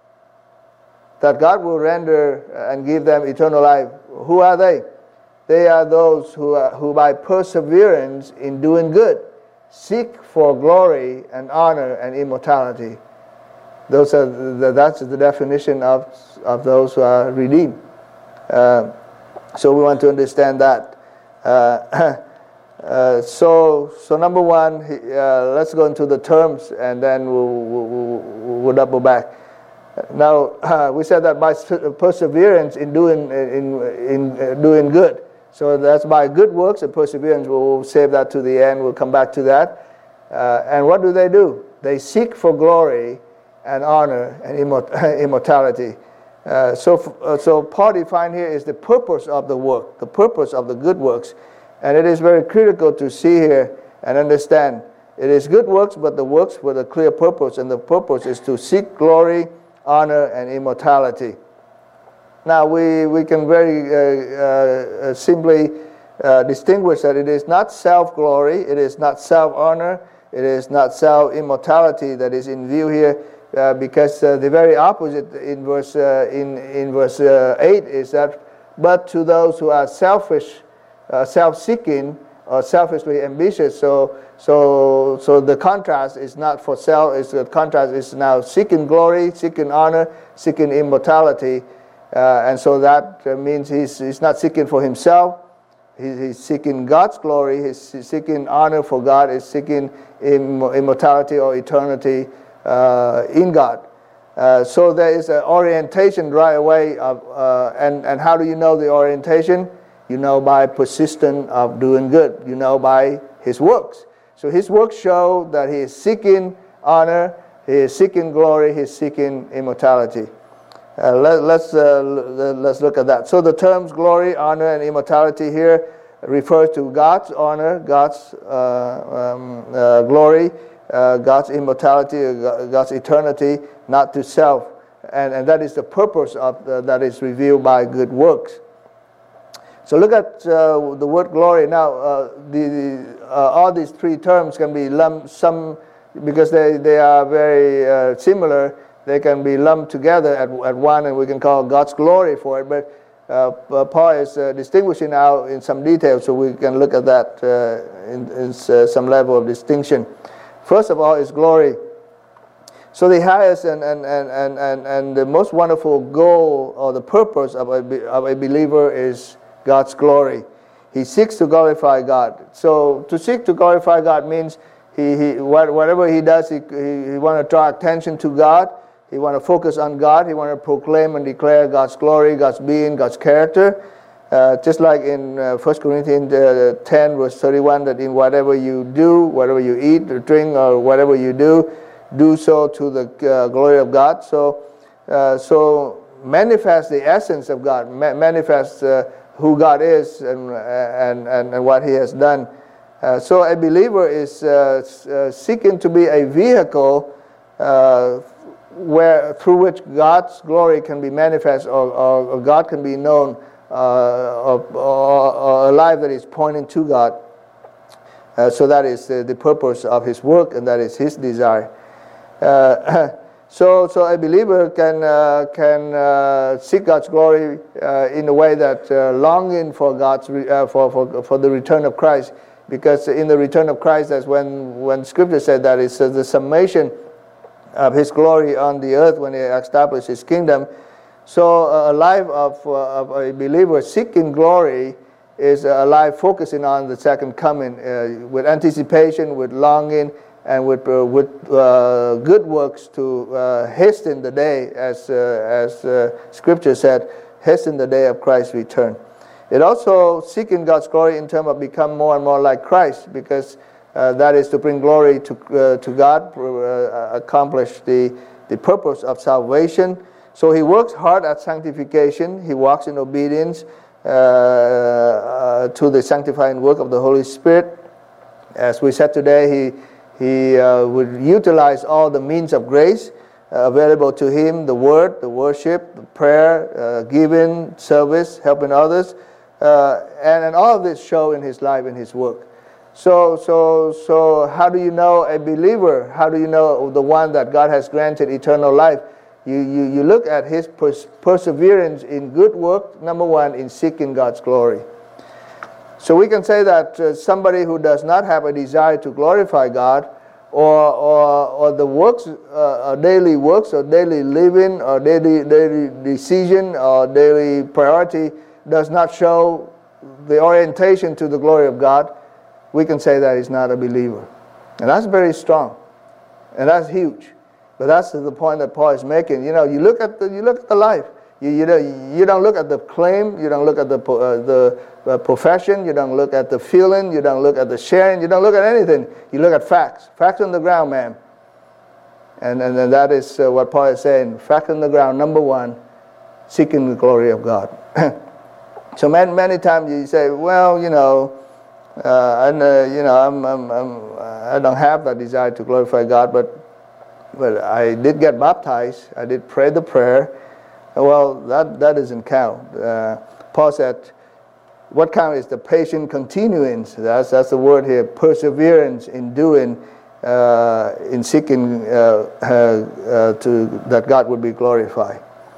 that God will render and give them eternal life. Who are they? They are those who, are, who by perseverance in doing good seek for glory and honor and immortality. Those are the, that's the definition of, of those who are redeemed. Uh, so we want to understand that. Uh, uh, so, so number one, uh, let's go into the terms, and then we'll, we'll, we'll double back. Now, uh, we said that by perseverance in doing in in uh, doing good. So that's by good works and perseverance. We'll save that to the end. We'll come back to that. Uh, and what do they do? They seek for glory and honor and immortality. Uh, so, uh, so Paul defined here is the purpose of the work, the purpose of the good works. And it is very critical to see here and understand. It is good works, but the works with a clear purpose. And the purpose is to seek glory, honor, and immortality. Now, we, we can very uh, uh, simply uh, distinguish that it is not self-glory, it is not self-honor, it is not self-immortality that is in view here, uh, because uh, the very opposite in verse, uh, in, in verse uh, eight is that, but to those who are selfish, uh, self-seeking, or selfishly ambitious. So, so, so the contrast is not for self. It's the contrast is now seeking glory, seeking honor, seeking immortality, uh, and so that means he's he's not seeking for himself. He's, he's seeking God's glory. He's, he's seeking honor for God. He's seeking Im- immortality or eternity uh, in God. Uh, so there is an orientation right away. Of, uh, and and how do you know the orientation? You know by persistence of doing good. You know by his works. So his works show that he is seeking honor, he is seeking glory, he is seeking immortality. Uh, let, let's uh, let's look at that. So the terms glory, honor, and immortality here refers to God's honor, God's uh, um, uh, glory, uh, God's immortality, God's eternity, not to self, and and that is the purpose of the, that is revealed by good works. So look at uh, the word glory. Now, uh, the, uh, all these three terms can be lumped, some, because they, they are very uh, similar, they can be lumped together at, at one, and we can call God's glory for it. But uh, Paul is uh, distinguishing out in some detail, so we can look at that uh, in, in uh, some level of distinction. First of all is glory. So the highest and, and, and, and, and, and the most wonderful goal or the purpose of a, of a believer is God's glory. He seeks to glorify God. So to seek to glorify God means he, he whatever he does, he, he, he want to draw attention to God. He want to focus on God. He want to proclaim and declare God's glory, God's being, God's character. Uh, just like in uh, First Corinthians uh, ten, verse thirty-one, that in whatever you do, whatever you eat or drink or whatever you do, do so to the uh, glory of God. So, uh, so manifest the essence of God, ma- manifest uh, who God is and, and, and, and what He has done. Uh, so a believer is uh, uh, seeking to be a vehicle uh, where through which God's glory can be manifest, or, or, or God can be known, uh, or, or, or a life that is pointing to God. Uh, so that is uh, the purpose of His work, and that is His desire. Uh, so, so a believer can uh, can uh, seek God's glory uh, in a way that uh, longing for God's re- uh, for, for for the return of Christ, because in the return of Christ, that's when when Scripture said that it's uh, the summation of His glory on the earth when He established His kingdom. So uh, a life of, uh, of a believer seeking glory is a life focusing on the second coming, uh, with anticipation, with longing, and with uh, with uh, good works to uh, hasten the day, as uh, as uh, Scripture said, hasten the day of Christ's return. It also seeking God's glory in terms of become more and more like Christ, because Uh, that is to bring glory to uh, to God, uh, accomplish the, the purpose of salvation. So he works hard at sanctification. He walks in obedience uh, uh, to the sanctifying work of the Holy Spirit. As we said today, he, he uh, would utilize all the means of grace uh, available to him, the word, the worship, the prayer, uh, giving, service, helping others. Uh, and, and all of this show in his life and his work. So, so, so how do you know a believer? How do you know the one that God has granted eternal life? You, you, you look at his pers- perseverance in good work, number one, in seeking God's glory. So we can say that uh, somebody who does not have a desire to glorify God, or, or, or the works, uh, or daily works, or daily living, or daily, daily decision, or daily priority does not show the orientation to the glory of God, we can say that he's not a believer. And that's very strong. And that's huge. But that's the point that Paul is making. You know, you look at the, you look at the life. You, you, don't, you don't look at the claim. You don't look at the, uh, the uh, profession. You don't look at the feeling. You don't look at the sharing. You don't look at anything. You look at facts. Facts on the ground, man. And, and, and that is uh, what Paul is saying. Fact on the ground, number one, seeking the glory of God. So many, many times you say, well, you know, Uh, and uh, you know, I'm, I'm, I'm, I don't have that desire to glorify God, but but I did get baptized. I did pray the prayer. Well, that that doesn't count. Uh, Paul said, "What counts is the patient continuance." That's that's the word here. Perseverance in doing, uh, in seeking uh, uh, uh, to that God would be glorified.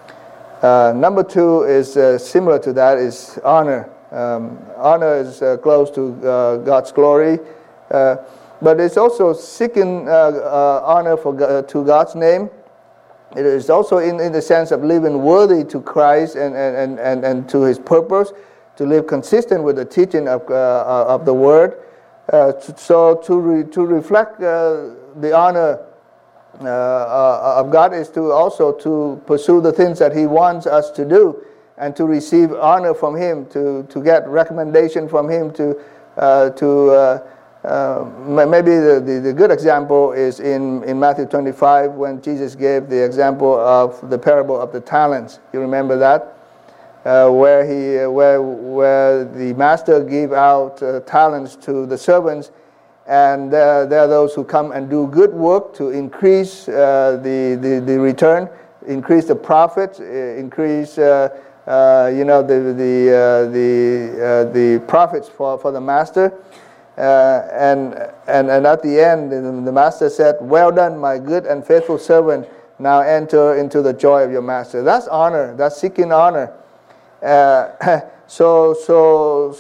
Uh, number two is uh, similar to that, is honor. Um, honor is uh, close to uh, God's glory, uh, but it's also seeking uh, uh, honor for God, to God's name. It is also in, in the sense of living worthy to Christ and, and, and, and to His purpose, to live consistent with the teaching of, uh, of the Word. Uh, so to, re, to reflect uh, the honor uh, uh, of God is to also to pursue the things that He wants us to do, and to receive honor from Him, to, to get recommendation from Him, to uh, to uh, uh, maybe the, the, the good example is in, in Matthew twenty-five, when Jesus gave the example of the parable of the talents. You remember that? Uh, where he uh, where where the master gave out uh, talents to the servants, and uh, there are those who come and do good work to increase uh, the, the the return, increase the profit, increase uh, Uh, you know, the the uh, the uh, the profits for, for the master, uh, and and and at the end, the master said, "Well done, my good and faithful servant. Now enter into the joy of your master." That's honor. That's seeking honor. Uh, so so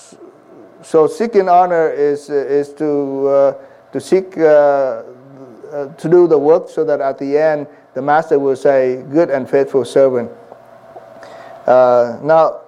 so seeking honor is is to uh, to seek uh, uh, to do the work, so that at the end the master will say, "Good and faithful servant." Uh, now,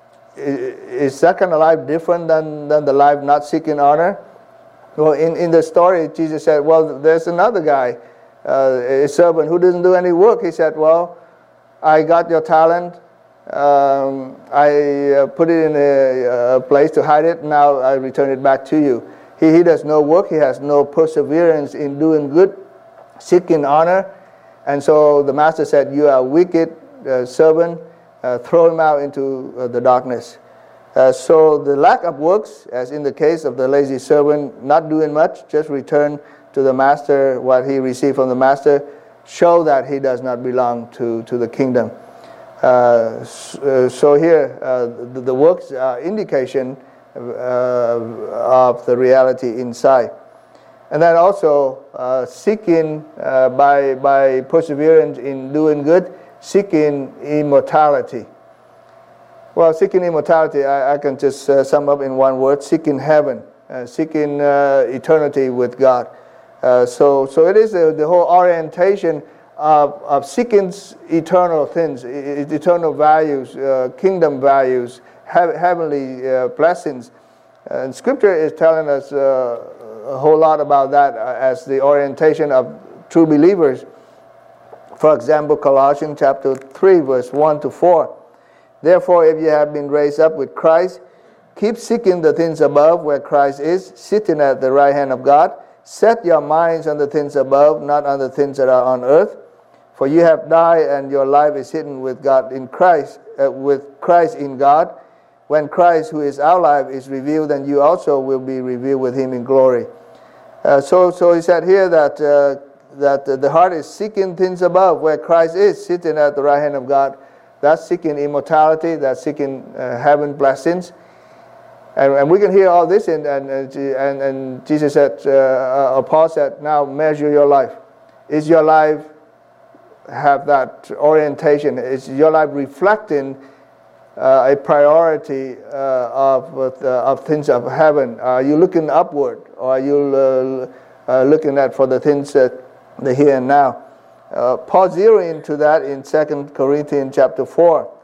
is that kind of life different than, than the life not seeking honor? Well, in, in the story, Jesus said, well, there's another guy, uh, a servant who didn't do any work. He said, well, I got your talent, Um, I uh, put it in a, a place to hide it. Now I return it back to you. He, he does no work. He has no perseverance in doing good, seeking honor. And so the master said, you are a wicked uh, servant. Uh, throw him out into uh, the darkness. Uh, so the lack of works, as in the case of the lazy servant, not doing much, just return to the master what he received from the master, show that he does not belong to, to the kingdom. Uh, so, so here, uh, the, the works are indication uh, of the reality inside. And then also uh, seeking uh, by, by perseverance in doing good, seeking immortality. Well, seeking immortality, I, I can just uh, sum up in one word: seeking heaven, uh, seeking uh, eternity with God. Uh, so, so it is the, the whole orientation of, of seeking eternal things, eternal values, uh, kingdom values, he- heavenly uh, blessings. And Scripture is telling us uh, a whole lot about that as the orientation of true believers. For example, Colossians chapter three, verse one to four. Therefore, if you have been raised up with Christ, keep seeking the things above where Christ is, sitting at the right hand of God. Set your minds on the things above, not on the things that are on earth. For you have died, and your life is hidden with God in Christ, uh, with Christ in God. When Christ, who is our life, is revealed, then you also will be revealed with Him in glory. Uh, so, so he said here that uh, that uh, the heart is seeking things above, where Christ is sitting at the right hand of God. That's seeking immortality. That's seeking uh, heaven blessings. And, and we can hear all this, and and and, and Jesus said, uh, or Paul said, now measure your life. Is your life have that orientation? Is your life reflecting uh, a priority uh, of uh, of things of heaven? Are you looking upward, or are you uh, uh, looking at for the things that the here and now? Uh, Paul zeroed into that in Second Corinthians chapter four.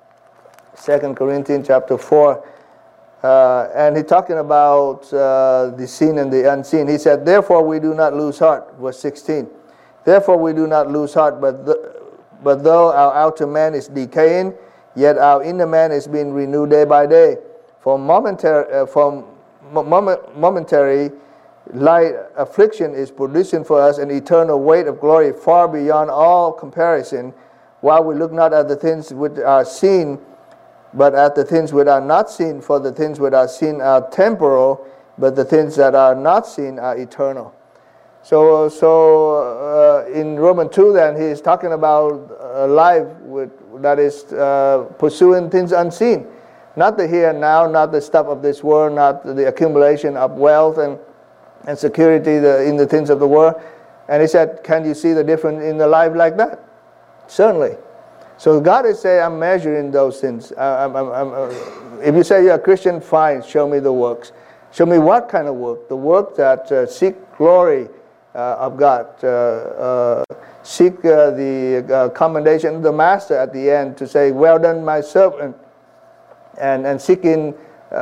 Second Corinthians chapter four. Uh, and he's talking about uh, the seen and the unseen. He said, therefore we do not lose heart, verse sixteen. Therefore we do not lose heart, but, the, but though our outer man is decaying, yet our inner man is being renewed day by day. For momentary, uh, for moment, momentary light affliction is producing for us an eternal weight of glory far beyond all comparison, while we look not at the things which are seen, but at the things which are not seen. For the things which are seen are temporal, but the things that are not seen are eternal. So, so uh, in Romans two, then he is talking about a life with, that is uh, pursuing things unseen, not the here and now, not the stuff of this world, not the accumulation of wealth and and security the, in the things of the world. And he said, can you see the difference in the life like that? Certainly. So God is saying, I'm measuring those things. I, I'm, I'm, I'm, uh, if you say you're a Christian, fine, show me the works. Show me what kind of work? The work that uh, seek glory uh, of God, uh, uh, seek uh, the uh, commendation of the master at the end to say, well done, my servant, and, and seeking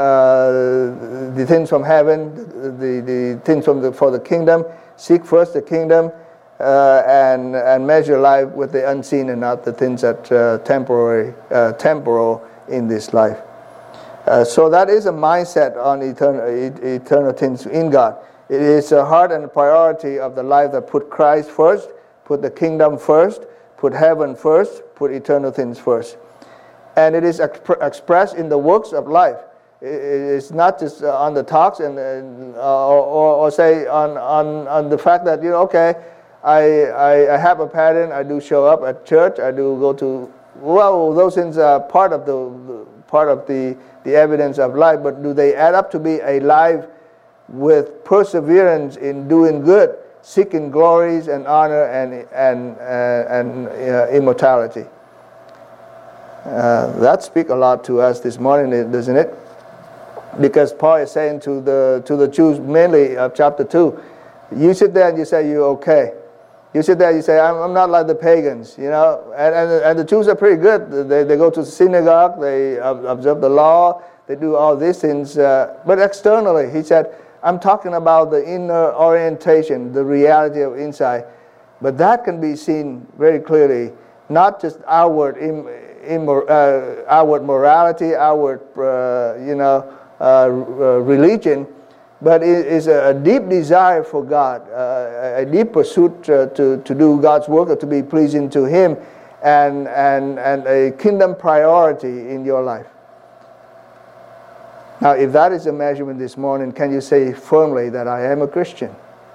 Uh, the things from heaven, the, the things from the, for the kingdom. Seek first the kingdom uh, and and measure life with the unseen and not the things that uh, temporary, uh, temporal in this life. Uh, so that is a mindset on eternal, eternal things in God. It is a heart and a priority of the life that put Christ first, put the kingdom first, put heaven first, put eternal things first. And it is exp- expressed in the works of life. It's not just on the talks and, and uh, or, or say on, on, on the fact that, you know, okay, I, I I have a pattern. I do show up at church. I do go to, well, those things are part of the part of the, the evidence of life. But do they add up to be a life with perseverance in doing good, seeking glories and honor and and uh, and uh, immortality? Uh, that speaks a lot to us this morning, doesn't it? Because Paul is saying to the to the Jews mainly of chapter two, you sit there and you say you're okay. You sit there and you say, I'm, I'm not like the pagans, you know. And, and, and the Jews are pretty good. They, they go to the synagogue, they observe the law, they do all these things. Uh, but externally, he said, I'm talking about the inner orientation, the reality of inside. But that can be seen very clearly, not just outward, in, immor- uh, outward morality, outward, uh, you know, uh, uh, religion, but it is a, a deep desire for God, uh, a deep pursuit uh, to, to do God's work or to be pleasing to Him, and, and, and a kingdom priority in your life. Now, if that is a measurement this morning, can you say firmly that I am a Christian?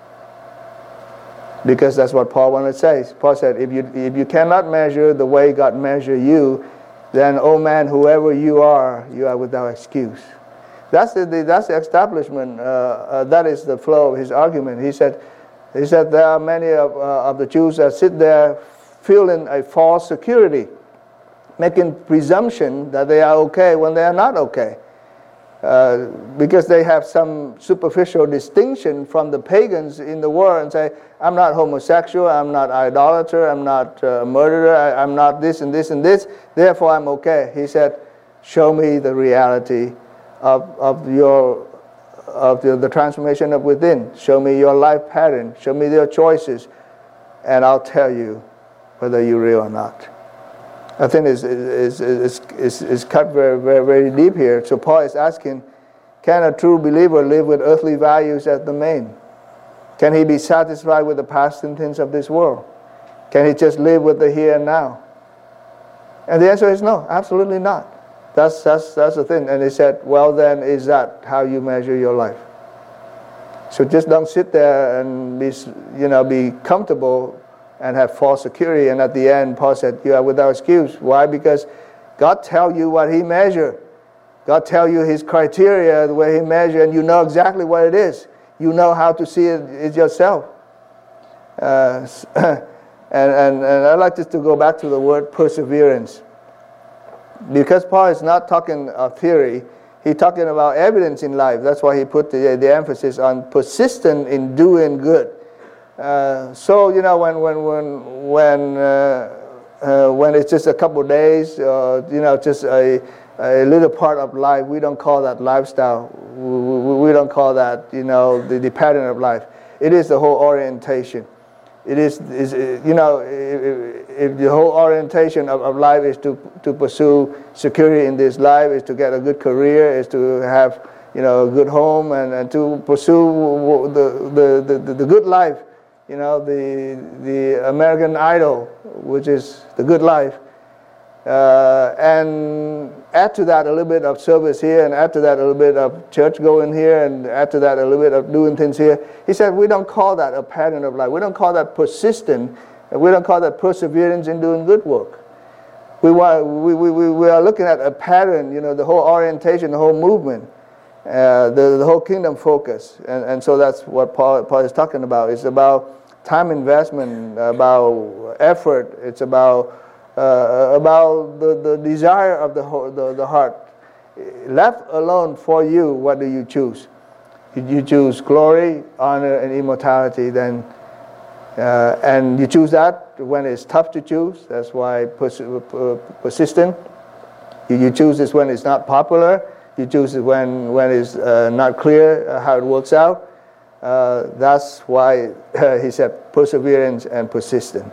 Because that's what Paul wanted to say. Paul said, if you, if you cannot measure the way God measures you, then, oh man, whoever you are, you are without excuse. That's the, the that's the establishment. Uh, uh, that is the flow of his argument. He said, he said there are many of, uh, of the Jews that sit there feeling a false security, making presumption that they are okay when they are not okay. Uh, because they have some superficial distinction from the pagans in the world and say, I'm not homosexual, I'm not idolater, I'm not a murderer, I, I'm not this and this and this, therefore I'm okay. He said, show me the reality of, of your of the, the transformation of within. Show me your life pattern, show me your choices, and I'll tell you whether you're real or not. I think it's, it's, it's, it's, it's cut very, very, very deep here. So Paul is asking, can a true believer live with earthly values as the main? Can he be satisfied with the past and things of this world? Can he just live with the here and now? And the answer is no, absolutely not. That's, that's, that's the thing. And he said, well then, is that how you measure your life? So just don't sit there and be, you know, be comfortable and have false security. And at the end, Paul said, you are without excuse. Why? Because God tell you what He measure. God tell you His criteria, the way He measure, and you know exactly what it is. You know how to see it, it yourself. Uh, and, and, and I'd like just to go back to the word perseverance. Because Paul is not talking of theory, he's talking about evidence in life. That's why he put the, the emphasis on persistent in doing good. Uh, so you know when when when when uh, uh, when it's just a couple of days, uh, you know, just a a little part of life, we don't call that lifestyle. We, we, we don't call that, you know, the, the pattern of life. It is the whole orientation. It is, is you know, if, if the whole orientation of, of life is to to pursue security in this life, is to get a good career, is to have, you know, a good home, and, and to pursue the the, the the good life. You know, the the American Idol, which is the good life, uh, and add to that a little bit of service here, and add to that a little bit of church going here, and add to that a little bit of doing things here. He said, we don't call that a pattern of life. We don't call that persistent. We don't call that perseverance in doing good work. We want we we we are looking at a pattern. You know, the whole orientation, the whole movement. Uh, the, the whole kingdom focus, and, and so that's what Paul, Paul is talking about. It's about time investment, about effort. It's about uh, about the, the desire of the, whole, the the heart. Left alone for you, what do you choose? If you choose glory, honor, and immortality, then uh, and you choose that when it's tough to choose. That's why pers- persistent. You, you choose this when it's not popular. You choose it when, when it's uh, not clear uh, how it works out. Uh, that's why uh, he said perseverance and persistent.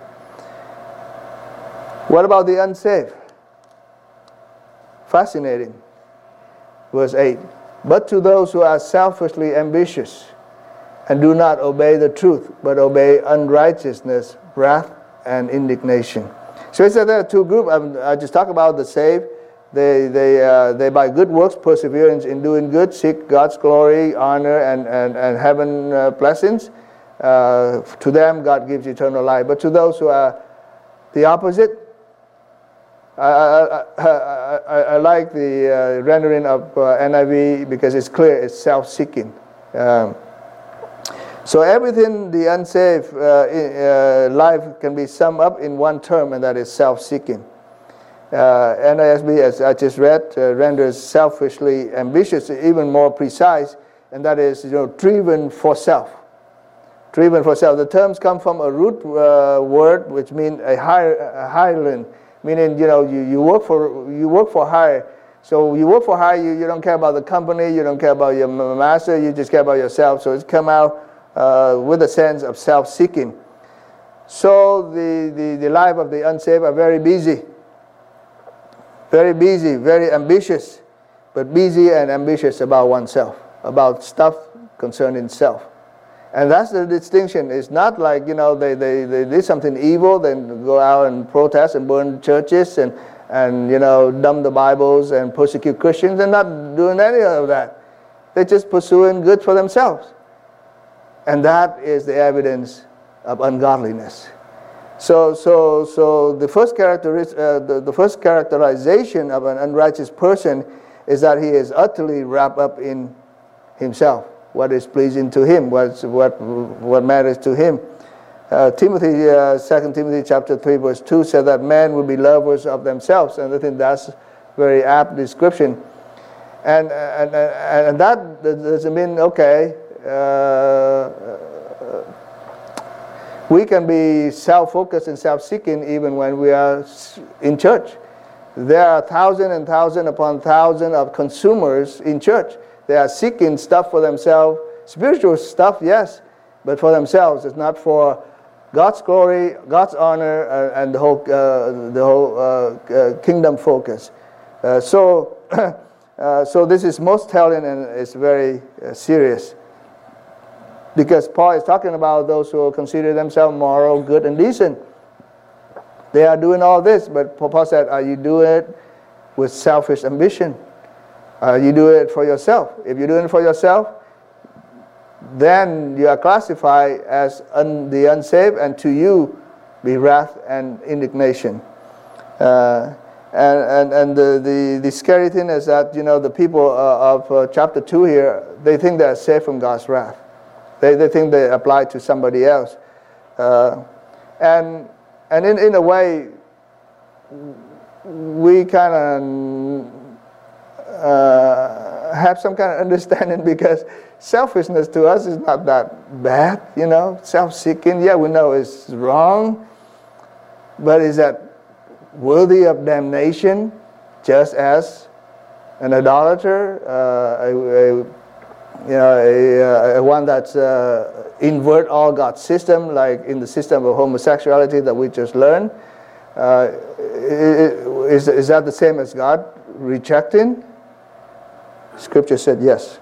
What about the unsaved? Fascinating. Verse eight. But to those who are selfishly ambitious and do not obey the truth, but obey unrighteousness, wrath, and indignation. So he said there are two groups. I just talk about the saved. They, they, uh, they by good works, perseverance in doing good, seek God's glory, honor, and, and, and heaven uh, blessings. Uh, to them, God gives eternal life. But to those who are the opposite, I, I, I, I, I like the uh, rendering of uh, N I V because it's clear, it's self-seeking. Um, so everything the unsaved uh, uh, life can be summed up in one term, and that is self-seeking. Uh, N A S B, as I just read, uh, renders selfishly ambitious even more precise, and that is, you know, driven for self. Driven for self. The terms come from a root uh, word which means a hire, a hireling, meaning, you know, you, you work for you work for hire. So you work for hire. You, you don't care about the company. You don't care about your master. You just care about yourself. So it's come out uh, with a sense of self-seeking. So the, the the life of the unsaved are very busy. Very busy, very ambitious, but busy and ambitious about oneself, about stuff concerning self. And that's the distinction. It's not like, you know, they, they, they did something evil, then go out and protest and burn churches and, and, you know, dump the Bibles and persecute Christians. They're not doing any of that. They're just pursuing good for themselves. And that is the evidence of ungodliness. So, so, so the first characteris- uh, the, the first characterization of an unrighteous person is that he is utterly wrapped up in himself. What is pleasing to him, what's, what what matters to him. Uh, Timothy, uh, Second Timothy chapter three verse two said that men will be lovers of themselves, and I think that's a very apt description. And and and that doesn't mean okay. Uh, we can be self-focused and self-seeking even when we are in church. There are thousand and thousand upon thousand of consumers in church. They are seeking stuff for themselves, spiritual stuff, yes, but for themselves. It's not for God's glory, God's honor, uh, and the whole uh, the whole uh, uh, kingdom focus. Uh, so, uh, so this is most telling, and it's very uh, serious, because Paul is talking about those who consider themselves moral, good, and decent. They are doing all this, but Paul said, "Are you doing it with selfish ambition? Uh, you do it for yourself. If you're doing it for yourself, then you are classified as un, the unsaved, and to you be wrath and indignation." Uh, and and, and the, the, the scary thing is that, you know, the people uh, of uh, chapter two here, they think they are saved from God's wrath. They they think they apply to somebody else. Uh, and and in, in a way, we kind of Uh, have some kind of understanding, because selfishness to us is not that bad, you know. Self-seeking, yeah, we know it's wrong, but is that worthy of damnation, just as an idolater, uh, a, a, you know, a, a one that's uh, invert all God's system, like in the system of homosexuality that we just learned? Uh, is is that the same as God rejecting? Scripture said yes.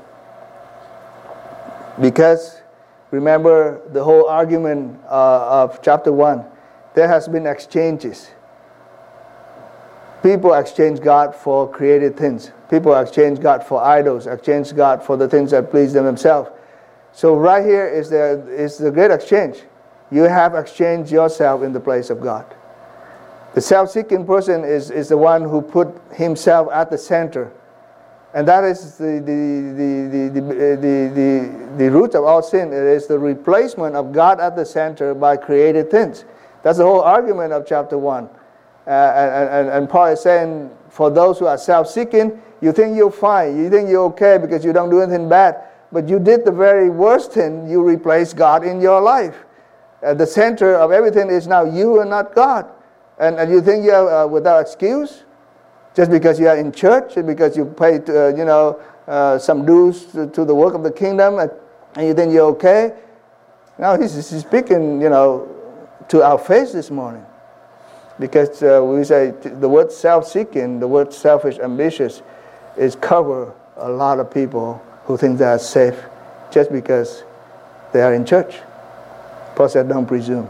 Because remember the whole argument uh, of chapter one, there has been exchanges. People exchange God for created things. People exchange God for idols, exchange God for the things that please them themselves. So right here is the, is the great exchange. You have exchanged yourself in the place of God. The self-seeking person is, is the one who put himself at the center. And that is the, the, the, the, the, the, the, the root of all sin. It is the replacement of God at the center by created things. That's the whole argument of chapter one. Uh, and, and, and Paul is saying, for those who are self-seeking, you think you're fine. You think you're okay because you don't do anything bad. But you did the very worst thing. You replaced God in your life. At the center of everything is now you and not God. And, and you think you're uh, without excuse? Just because you are in church, because you pay, uh, you know, uh, some dues to, to the work of the kingdom, and, and you think you're okay? No, he's, he's speaking, you know, to our face this morning. Because uh, we say the word self-seeking, the word selfish, ambitious, is cover a lot of people who think they are safe just because they are in church. Paul said, don't presume.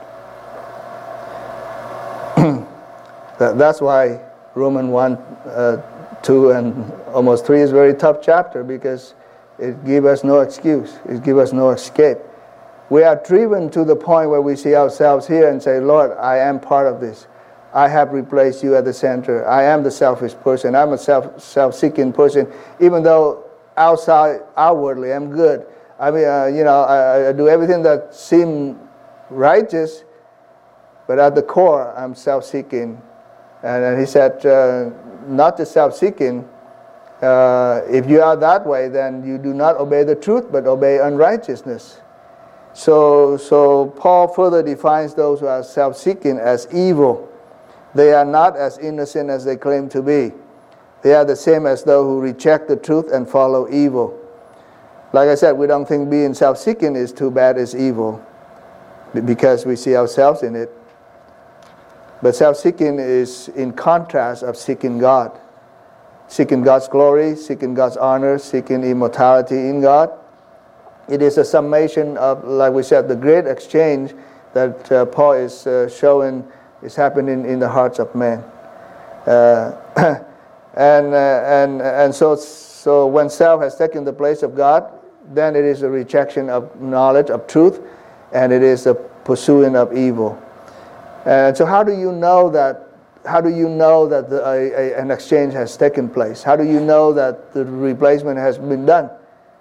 that, that's why Romans one, uh, two, and almost three is a very tough chapter, because it gives us no excuse. It gives us no escape. We are driven to the point where we see ourselves here and say, Lord, I am part of this. I have replaced you at the center. I am the selfish person. I'm a self, self-seeking person, even though outside, outwardly, I'm good. I mean, uh, you know, I, I do everything that seems righteous, but at the core, I'm self-seeking. And, and he said, uh, not the self-seeking. Uh, if you are that way, then you do not obey the truth, but obey unrighteousness. So, so Paul further defines those who are self-seeking as evil. They are not as innocent as they claim to be. They are the same as those who reject the truth and follow evil. Like I said, we don't think being self-seeking is too bad, it's evil, because we see ourselves in it. But self-seeking is in contrast of seeking God. Seeking God's glory, seeking God's honor, seeking immortality in God. It is a summation of, like we said, the great exchange that uh, Paul is uh, showing is happening in the hearts of men. Uh, and, uh, and, and so, so when self has taken the place of God, then it is a rejection of knowledge, of truth, and it is a pursuing of evil. And so how do you know that How do you know that the, a, a, an exchange has taken place? How do you know that the replacement has been done?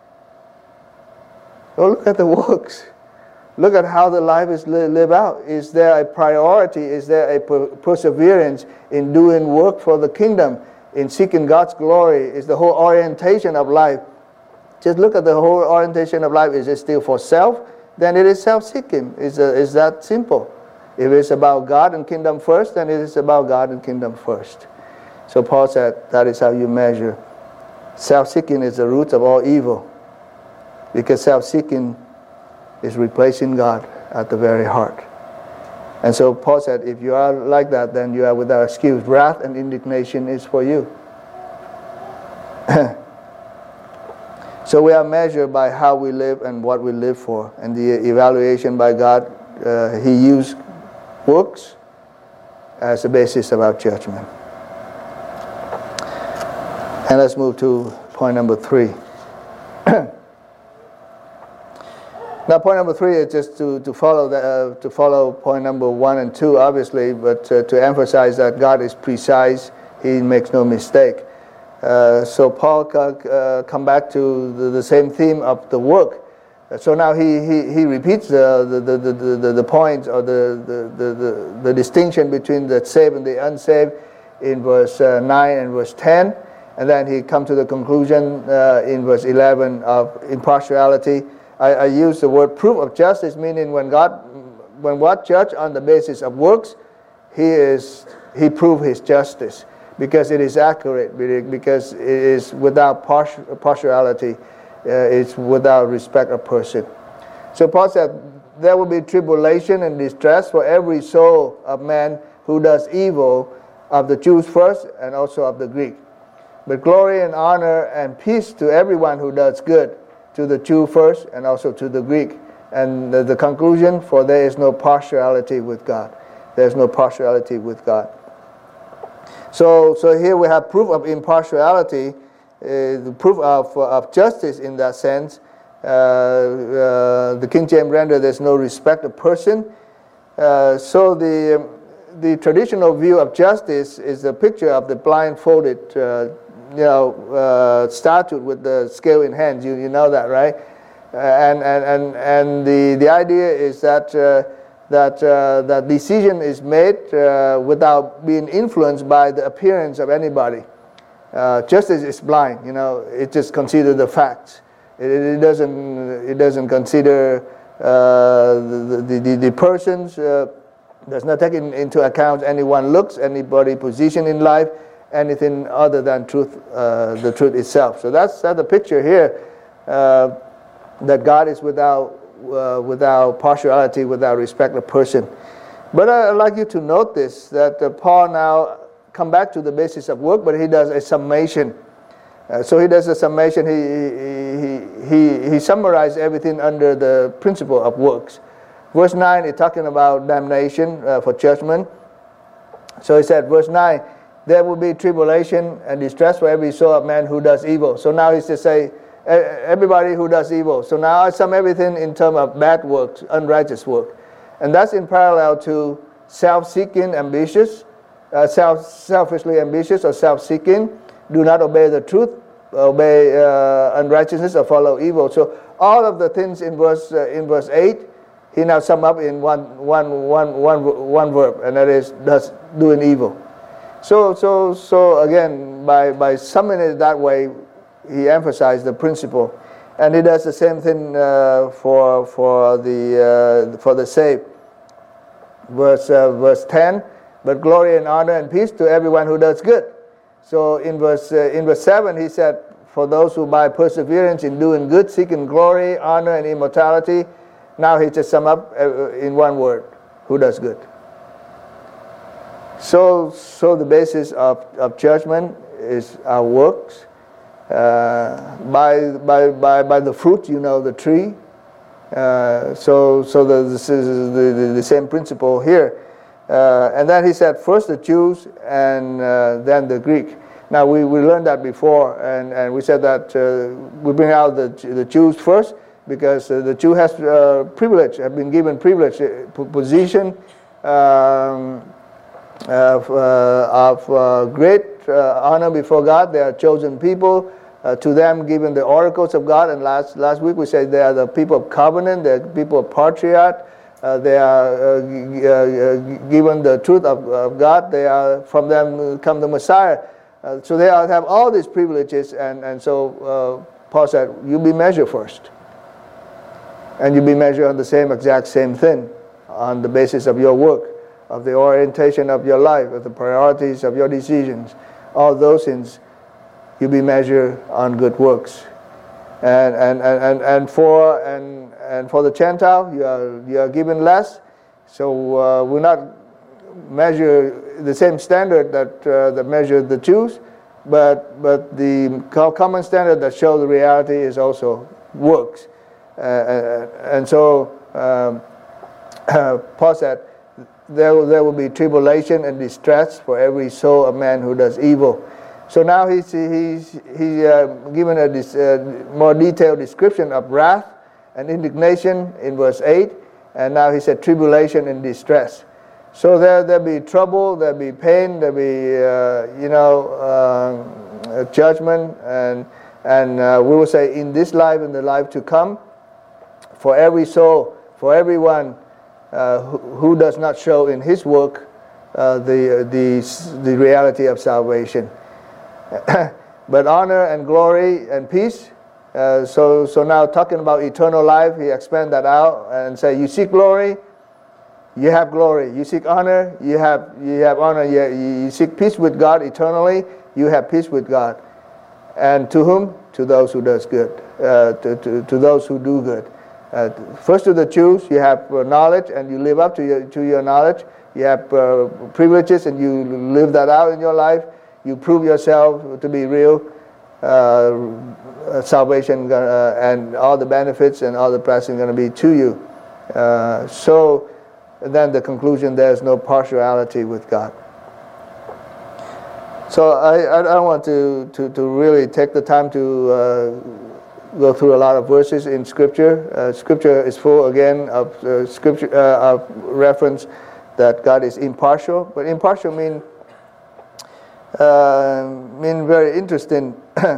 Well, look at the works. Look at how the life is li- lived out. Is there a priority? Is there a per- perseverance in doing work for the kingdom, in seeking God's glory? Is the whole orientation of life? Just look at the whole orientation of life. Is it still for self? Then it is self-seeking. It's, a, it's that simple. If it's about God and kingdom first, then it is about God and kingdom first. So Paul said that is how you measure. Self-seeking is the root of all evil, because self-seeking is replacing God at the very heart. And so Paul said, if you are like that, then you are without excuse. Wrath and indignation is for you. So we are measured by how we live and what we live for. And the evaluation by God, uh, He used works as the basis of our judgment. And let's move to point number three. Now, point number three is just to, to follow the, uh, to follow point number one and two, obviously, but uh, to emphasize that God is precise; He makes no mistake. Uh, so Paul uh, come back to the, the same theme of the work. So now he, he, he repeats the the, the, the, the, the point or the, the, the, the, the distinction between the saved and the unsaved in verse uh, nine and verse ten. And then he comes to the conclusion uh, in verse eleven of impartiality. I, I use the word proof of justice, meaning when God when God judges on the basis of works, he is he proves his justice because it is accurate, because it is without partiality. Uh, it's without respect of person. So Paul said, there will be tribulation and distress for every soul of man who does evil, of the Jews first and also of the Greek. But glory and honor and peace to everyone who does good, to the Jew first and also to the Greek. And the, the conclusion, for there is no partiality with God. There is no partiality with God. So, so here we have proof of impartiality. Uh, the proof of, of justice in that sense. Uh, uh, the King James render, there's no respect of person. Uh, so the the traditional view of justice is a picture of the blindfolded, uh, you know, uh, statue with the scale in hand. You you know that, right? Uh, and and and and the the idea is that uh, that uh, that decision is made uh, without being influenced by the appearance of anybody. Uh, justice is blind, you know. It just considers the facts. It, it doesn't. It doesn't consider uh, the, the, the the persons. Uh, does not take in, into account anyone looks, anybody position in life, anything other than truth, uh, the truth itself. So that's that's the picture here. Uh, that God is without uh, without partiality, without respect of person. But I'd like you to note this: that uh, Paul now come back to the basis of work, but he does a summation. Uh, so he does a summation. He he he he summarizes everything under the principle of works. Verse nine is talking about damnation uh, for judgment. So he said, verse nine, there will be tribulation and distress for every soul of man who does evil. So now he's to say, everybody who does evil. So now I sum everything in terms of bad works, unrighteous work, and that's in parallel to self-seeking, ambitious. Uh, self, selfishly ambitious or self-seeking, do not obey the truth, obey uh, unrighteousness or follow evil. So all of the things in verse uh, in verse eight, he now sum up in one one one one one verb, and that is does doing evil. So so so again, by by summing it that way, he emphasized the principle, and he does the same thing uh, for for the uh, for the saved. Verse uh, verse ten. But glory and honor and peace to everyone who does good. So in verse uh, in verse seven, he said, for those who by perseverance in doing good, seeking glory, honor, and immortality. Now he just sum up uh, in one word: who does good. So, so the basis of, of judgment is our works. Uh, by, by, by, by the fruit, you know the tree. Uh, so so the, this is the, the, the same principle here. Uh, and then he said, first the Jews and uh, then the Greek. Now, we, we learned that before, and, and we said that uh, we bring out the, the Jews first, because uh, the Jew has uh, privilege, have been given privilege, uh, position, um, of, uh, of uh, great uh, honor before God. They are chosen people. Uh, to them given the oracles of God. And last last week we said they are the people of covenant, they are people of patriarch. Uh, they are uh, g- uh, given the truth of, of God. They are, from them come the Messiah. Uh, so they are, have all these privileges. And, and so uh, Paul said, you be measured first. And you be measured on the same exact same thing, on the basis of your work, of the orientation of your life, of the priorities of your decisions. All those things, you be measured on good works. And and, and, and for and and for the Gentile, you are you are given less. So uh, we're not measure the same standard that uh, that measured the Jews, but but the common standard that shows the reality is also works. Uh, and so um, uh, Paul said, there will, there will be tribulation and distress for every soul of man who does evil. So now he's he's he's uh, given a dis, uh, more detailed description of wrath and indignation in verse eight, and now he said tribulation and distress. So there there'll be trouble, there'll be pain, there'll be uh, you know uh, judgment, and and uh, we will say in this life and the life to come, for every soul, for everyone uh, who, who does not show in his work uh, the the the reality of salvation. But honor and glory and peace. Uh, so so now talking about eternal life, he expand that out and say, you seek glory, you have glory. You seek honor, you have you have honor. You, you seek peace with God eternally, you have peace with God. And to whom? To those who does good. Uh, to, to to those who do good. Uh, first to the Jews, you have uh, knowledge and you live up to your to your knowledge. You have uh, privileges and you live that out in your life. You prove yourself to be real, uh, salvation uh, and all the benefits and all the blessings are going to be to you. Uh, so then the conclusion, there's no partiality with God. So I, I don't want to, to, to really take the time to uh, go through a lot of verses in Scripture. Uh, scripture is full again of uh, scripture uh, of reference that God is impartial, but impartial means Uh, mean very interesting.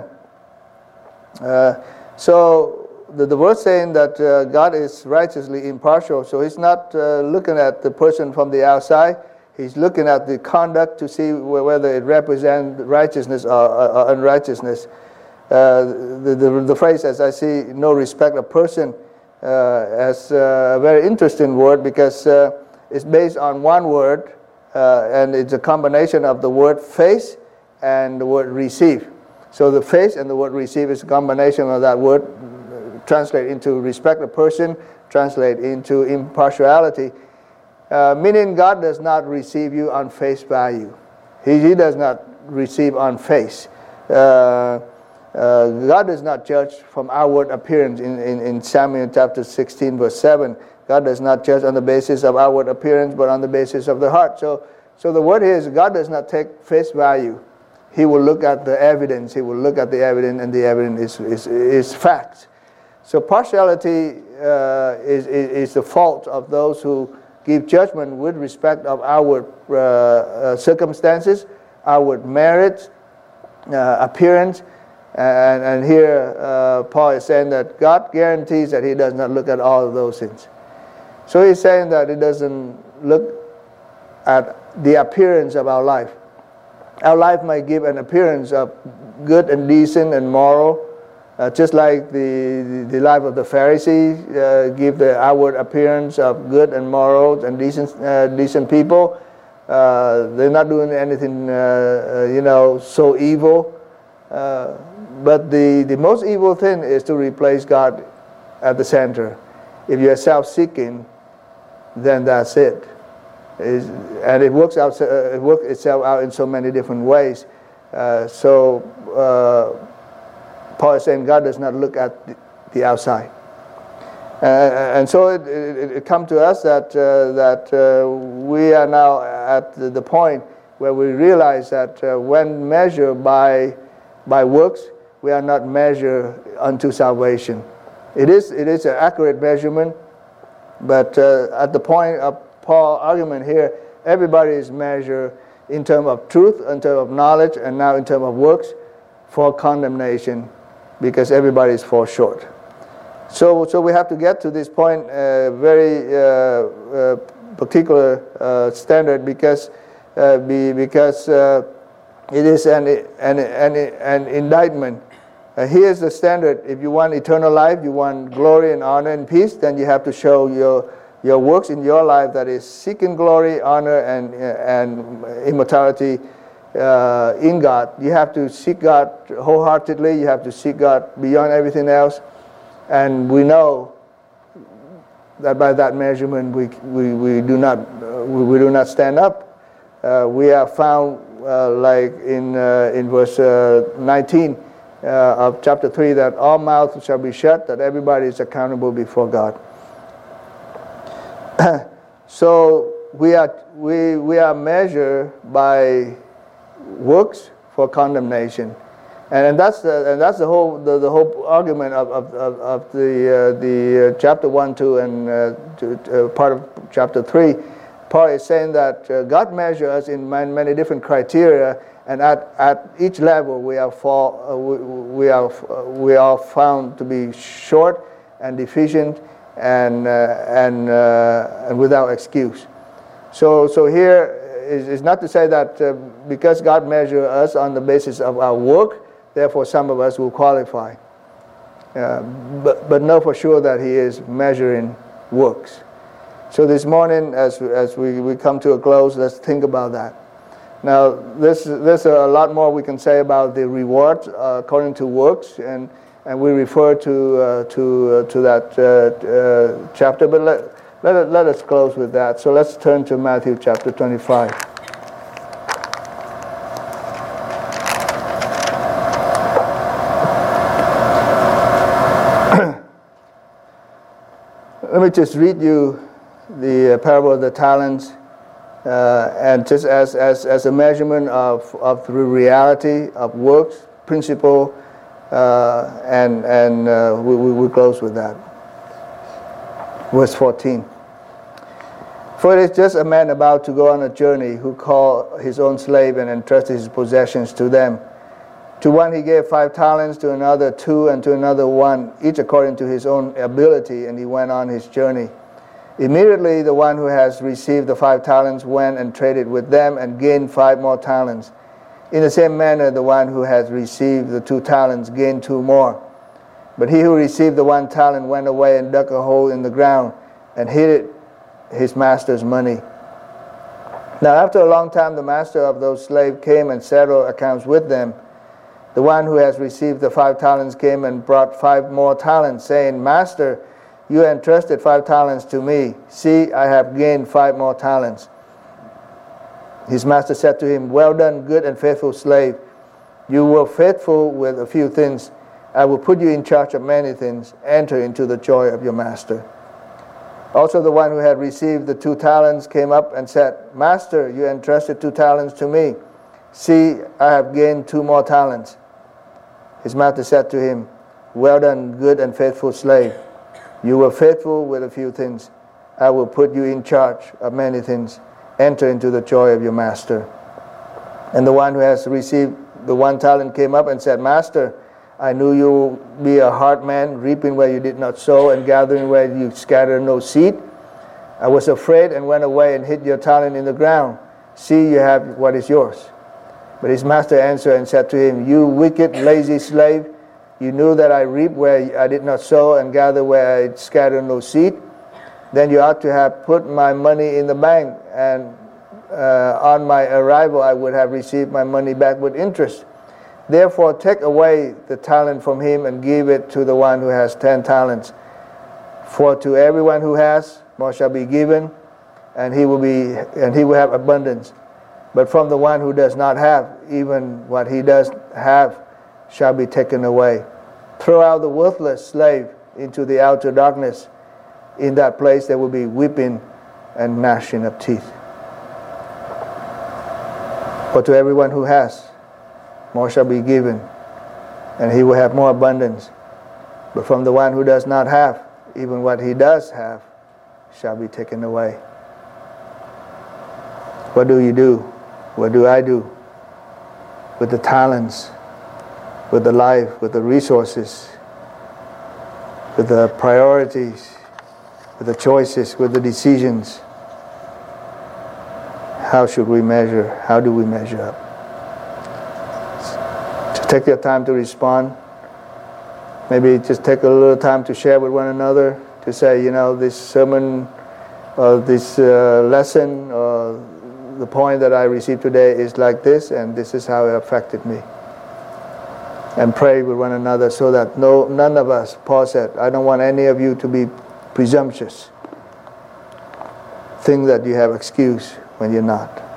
uh, so the, the word saying that uh, God is righteously impartial. So he's not uh, looking at the person from the outside. He's looking at the conduct to see whether it represents righteousness or, or unrighteousness. Uh, the, the, the phrase, as I see, no respect of person, uh, as a very interesting word because uh, it's based on one word. Uh, and it's a combination of the word face and the word receive. So the face and the word receive is a combination of that word, uh, translate into respect of person, translate into impartiality, uh, meaning God does not receive you on face value. He, he does not receive on face. Uh, uh, God does not judge from outward appearance. In, in, in Samuel chapter sixteen, verse seven, God does not judge on the basis of outward appearance, but on the basis of the heart. So, so the word here is God does not take face value. He will look at the evidence. He will look at the evidence, and the evidence is is, is facts. So partiality uh, is, is is the fault of those who give judgment with respect of outward uh, uh, circumstances, outward merits, uh, appearance. And, and here uh, Paul is saying that God guarantees that he does not look at all of those things. So he's saying that he doesn't look at the appearance of our life. Our life might give an appearance of good and decent and moral, uh, just like the, the, the life of the Pharisees uh, give the outward appearance of good and moral and decent uh, decent people. Uh, they're not doing anything, uh, uh, you know, so evil. Uh, but the, the most evil thing is to replace God at the center. If you're self-seeking, then that's it. is, and it works out. Uh, it works itself out in so many different ways. Uh, so uh, Paul is saying God does not look at the, the outside, uh, and so it, it, it comes to us that uh, that uh, we are now at the, the point where we realize that uh, when measured by by works, we are not measured unto salvation. It is it is an accurate measurement, but uh, at the point of Paul's argument here, everybody is measured in terms of truth, in terms of knowledge, and now in terms of works for condemnation, because everybody is fall short. So, so we have to get to this point, uh, very uh, uh, particular uh, standard, because uh, be, because uh, it is an an an, an indictment. Uh, here's the standard: if you want eternal life, you want glory and honor and peace, then you have to show your your works in your life that is seeking glory, honor, and and immortality uh, in God. You have to seek God wholeheartedly. You have to seek God beyond everything else. And we know that by that measurement, we we, we do not uh, we, we do not stand up. Uh, we are found uh, like in uh, in verse uh, nineteen uh, of chapter three, that all mouths shall be shut, that everybody is accountable before God. So we are we we are measured by works for condemnation, and, and that's the and that's the whole the, the whole argument of of, of, of the uh, the uh, chapter one, two, and uh, to, uh, part of chapter three. Paul is saying that uh, God measures us in many, many different criteria, and at, at each level we are fall uh, we, we are uh, we are found to be short and deficient, and uh, and uh, and without excuse. So so here is, is not to say that uh, because God measures us on the basis of our work, therefore some of us will qualify. Uh, but but know for sure that He is measuring works. So this morning, as as we, we come to a close, let's think about that. Now, there's there's a lot more we can say about the reward uh, according to works, and. And we refer to uh, to uh, to that uh, uh, chapter, but let, let let us close with that. So let's turn to Matthew chapter twenty-five. Let me just read you the uh, parable of the talents, uh, and just as, as as a measurement of of the reality of works, principle. Uh, and and uh, we, we we close with that. Verse fourteen. For it is just a man about to go on a journey, who called his own slave and entrusted his possessions to them. To one he gave five talents, to another two, and to another one, each according to his own ability, and he went on his journey. Immediately the one who has received the five talents went and traded with them and gained five more talents. In the same manner, the one who has received the two talents gained two more. But he who received the one talent went away and dug a hole in the ground and hid his master's money. Now after a long time, the master of those slaves came and settled accounts with them. The one who has received the five talents came and brought five more talents, saying, Master, you entrusted five talents to me. See, I have gained five more talents. His master said to him, Well done, good and faithful slave. You were faithful with a few things. I will put you in charge of many things. Enter into the joy of your master. Also the one who had received the two talents came up and said, Master, you entrusted two talents to me. See, I have gained two more talents. His master said to him, Well done, good and faithful slave. You were faithful with a few things. I will put you in charge of many things. Enter into the joy of your master. And the one who has received the one talent came up and said, Master, I knew you be a hard man, reaping where you did not sow and gathering where you scattered no seed. I was afraid and went away and hid your talent in the ground. See, you have what is yours. But his master answered and said to him, You wicked, lazy slave, you knew that I reap where I did not sow and gather where I scattered no seed. Then you ought to have put my money in the bank, and uh, on my arrival I would have received my money back with interest. Therefore take away the talent from him and give it to the one who has ten talents. For to everyone who has, more shall be given, and he will be, and he will have abundance. But from the one who does not have, even what he does have shall be taken away. Throw out the worthless slave into the outer darkness. In that place there will be weeping and gnashing of teeth. For to everyone who has, more shall be given, and he will have more abundance. But from the one who does not have, even what he does have shall be taken away. What do you do? What do I do with the talents, with the life, with the resources, with the priorities, with the choices, with the decisions? How should we measure? How do we measure up? So take your time to respond. Maybe just take a little time to share with one another, to say, you know, this sermon or this uh, lesson or the point that I received today is like this, and this is how it affected me. And pray with one another so that no, none of us, Paul said, I don't want any of you to be presumptuous. Think that you have excuse when you're not.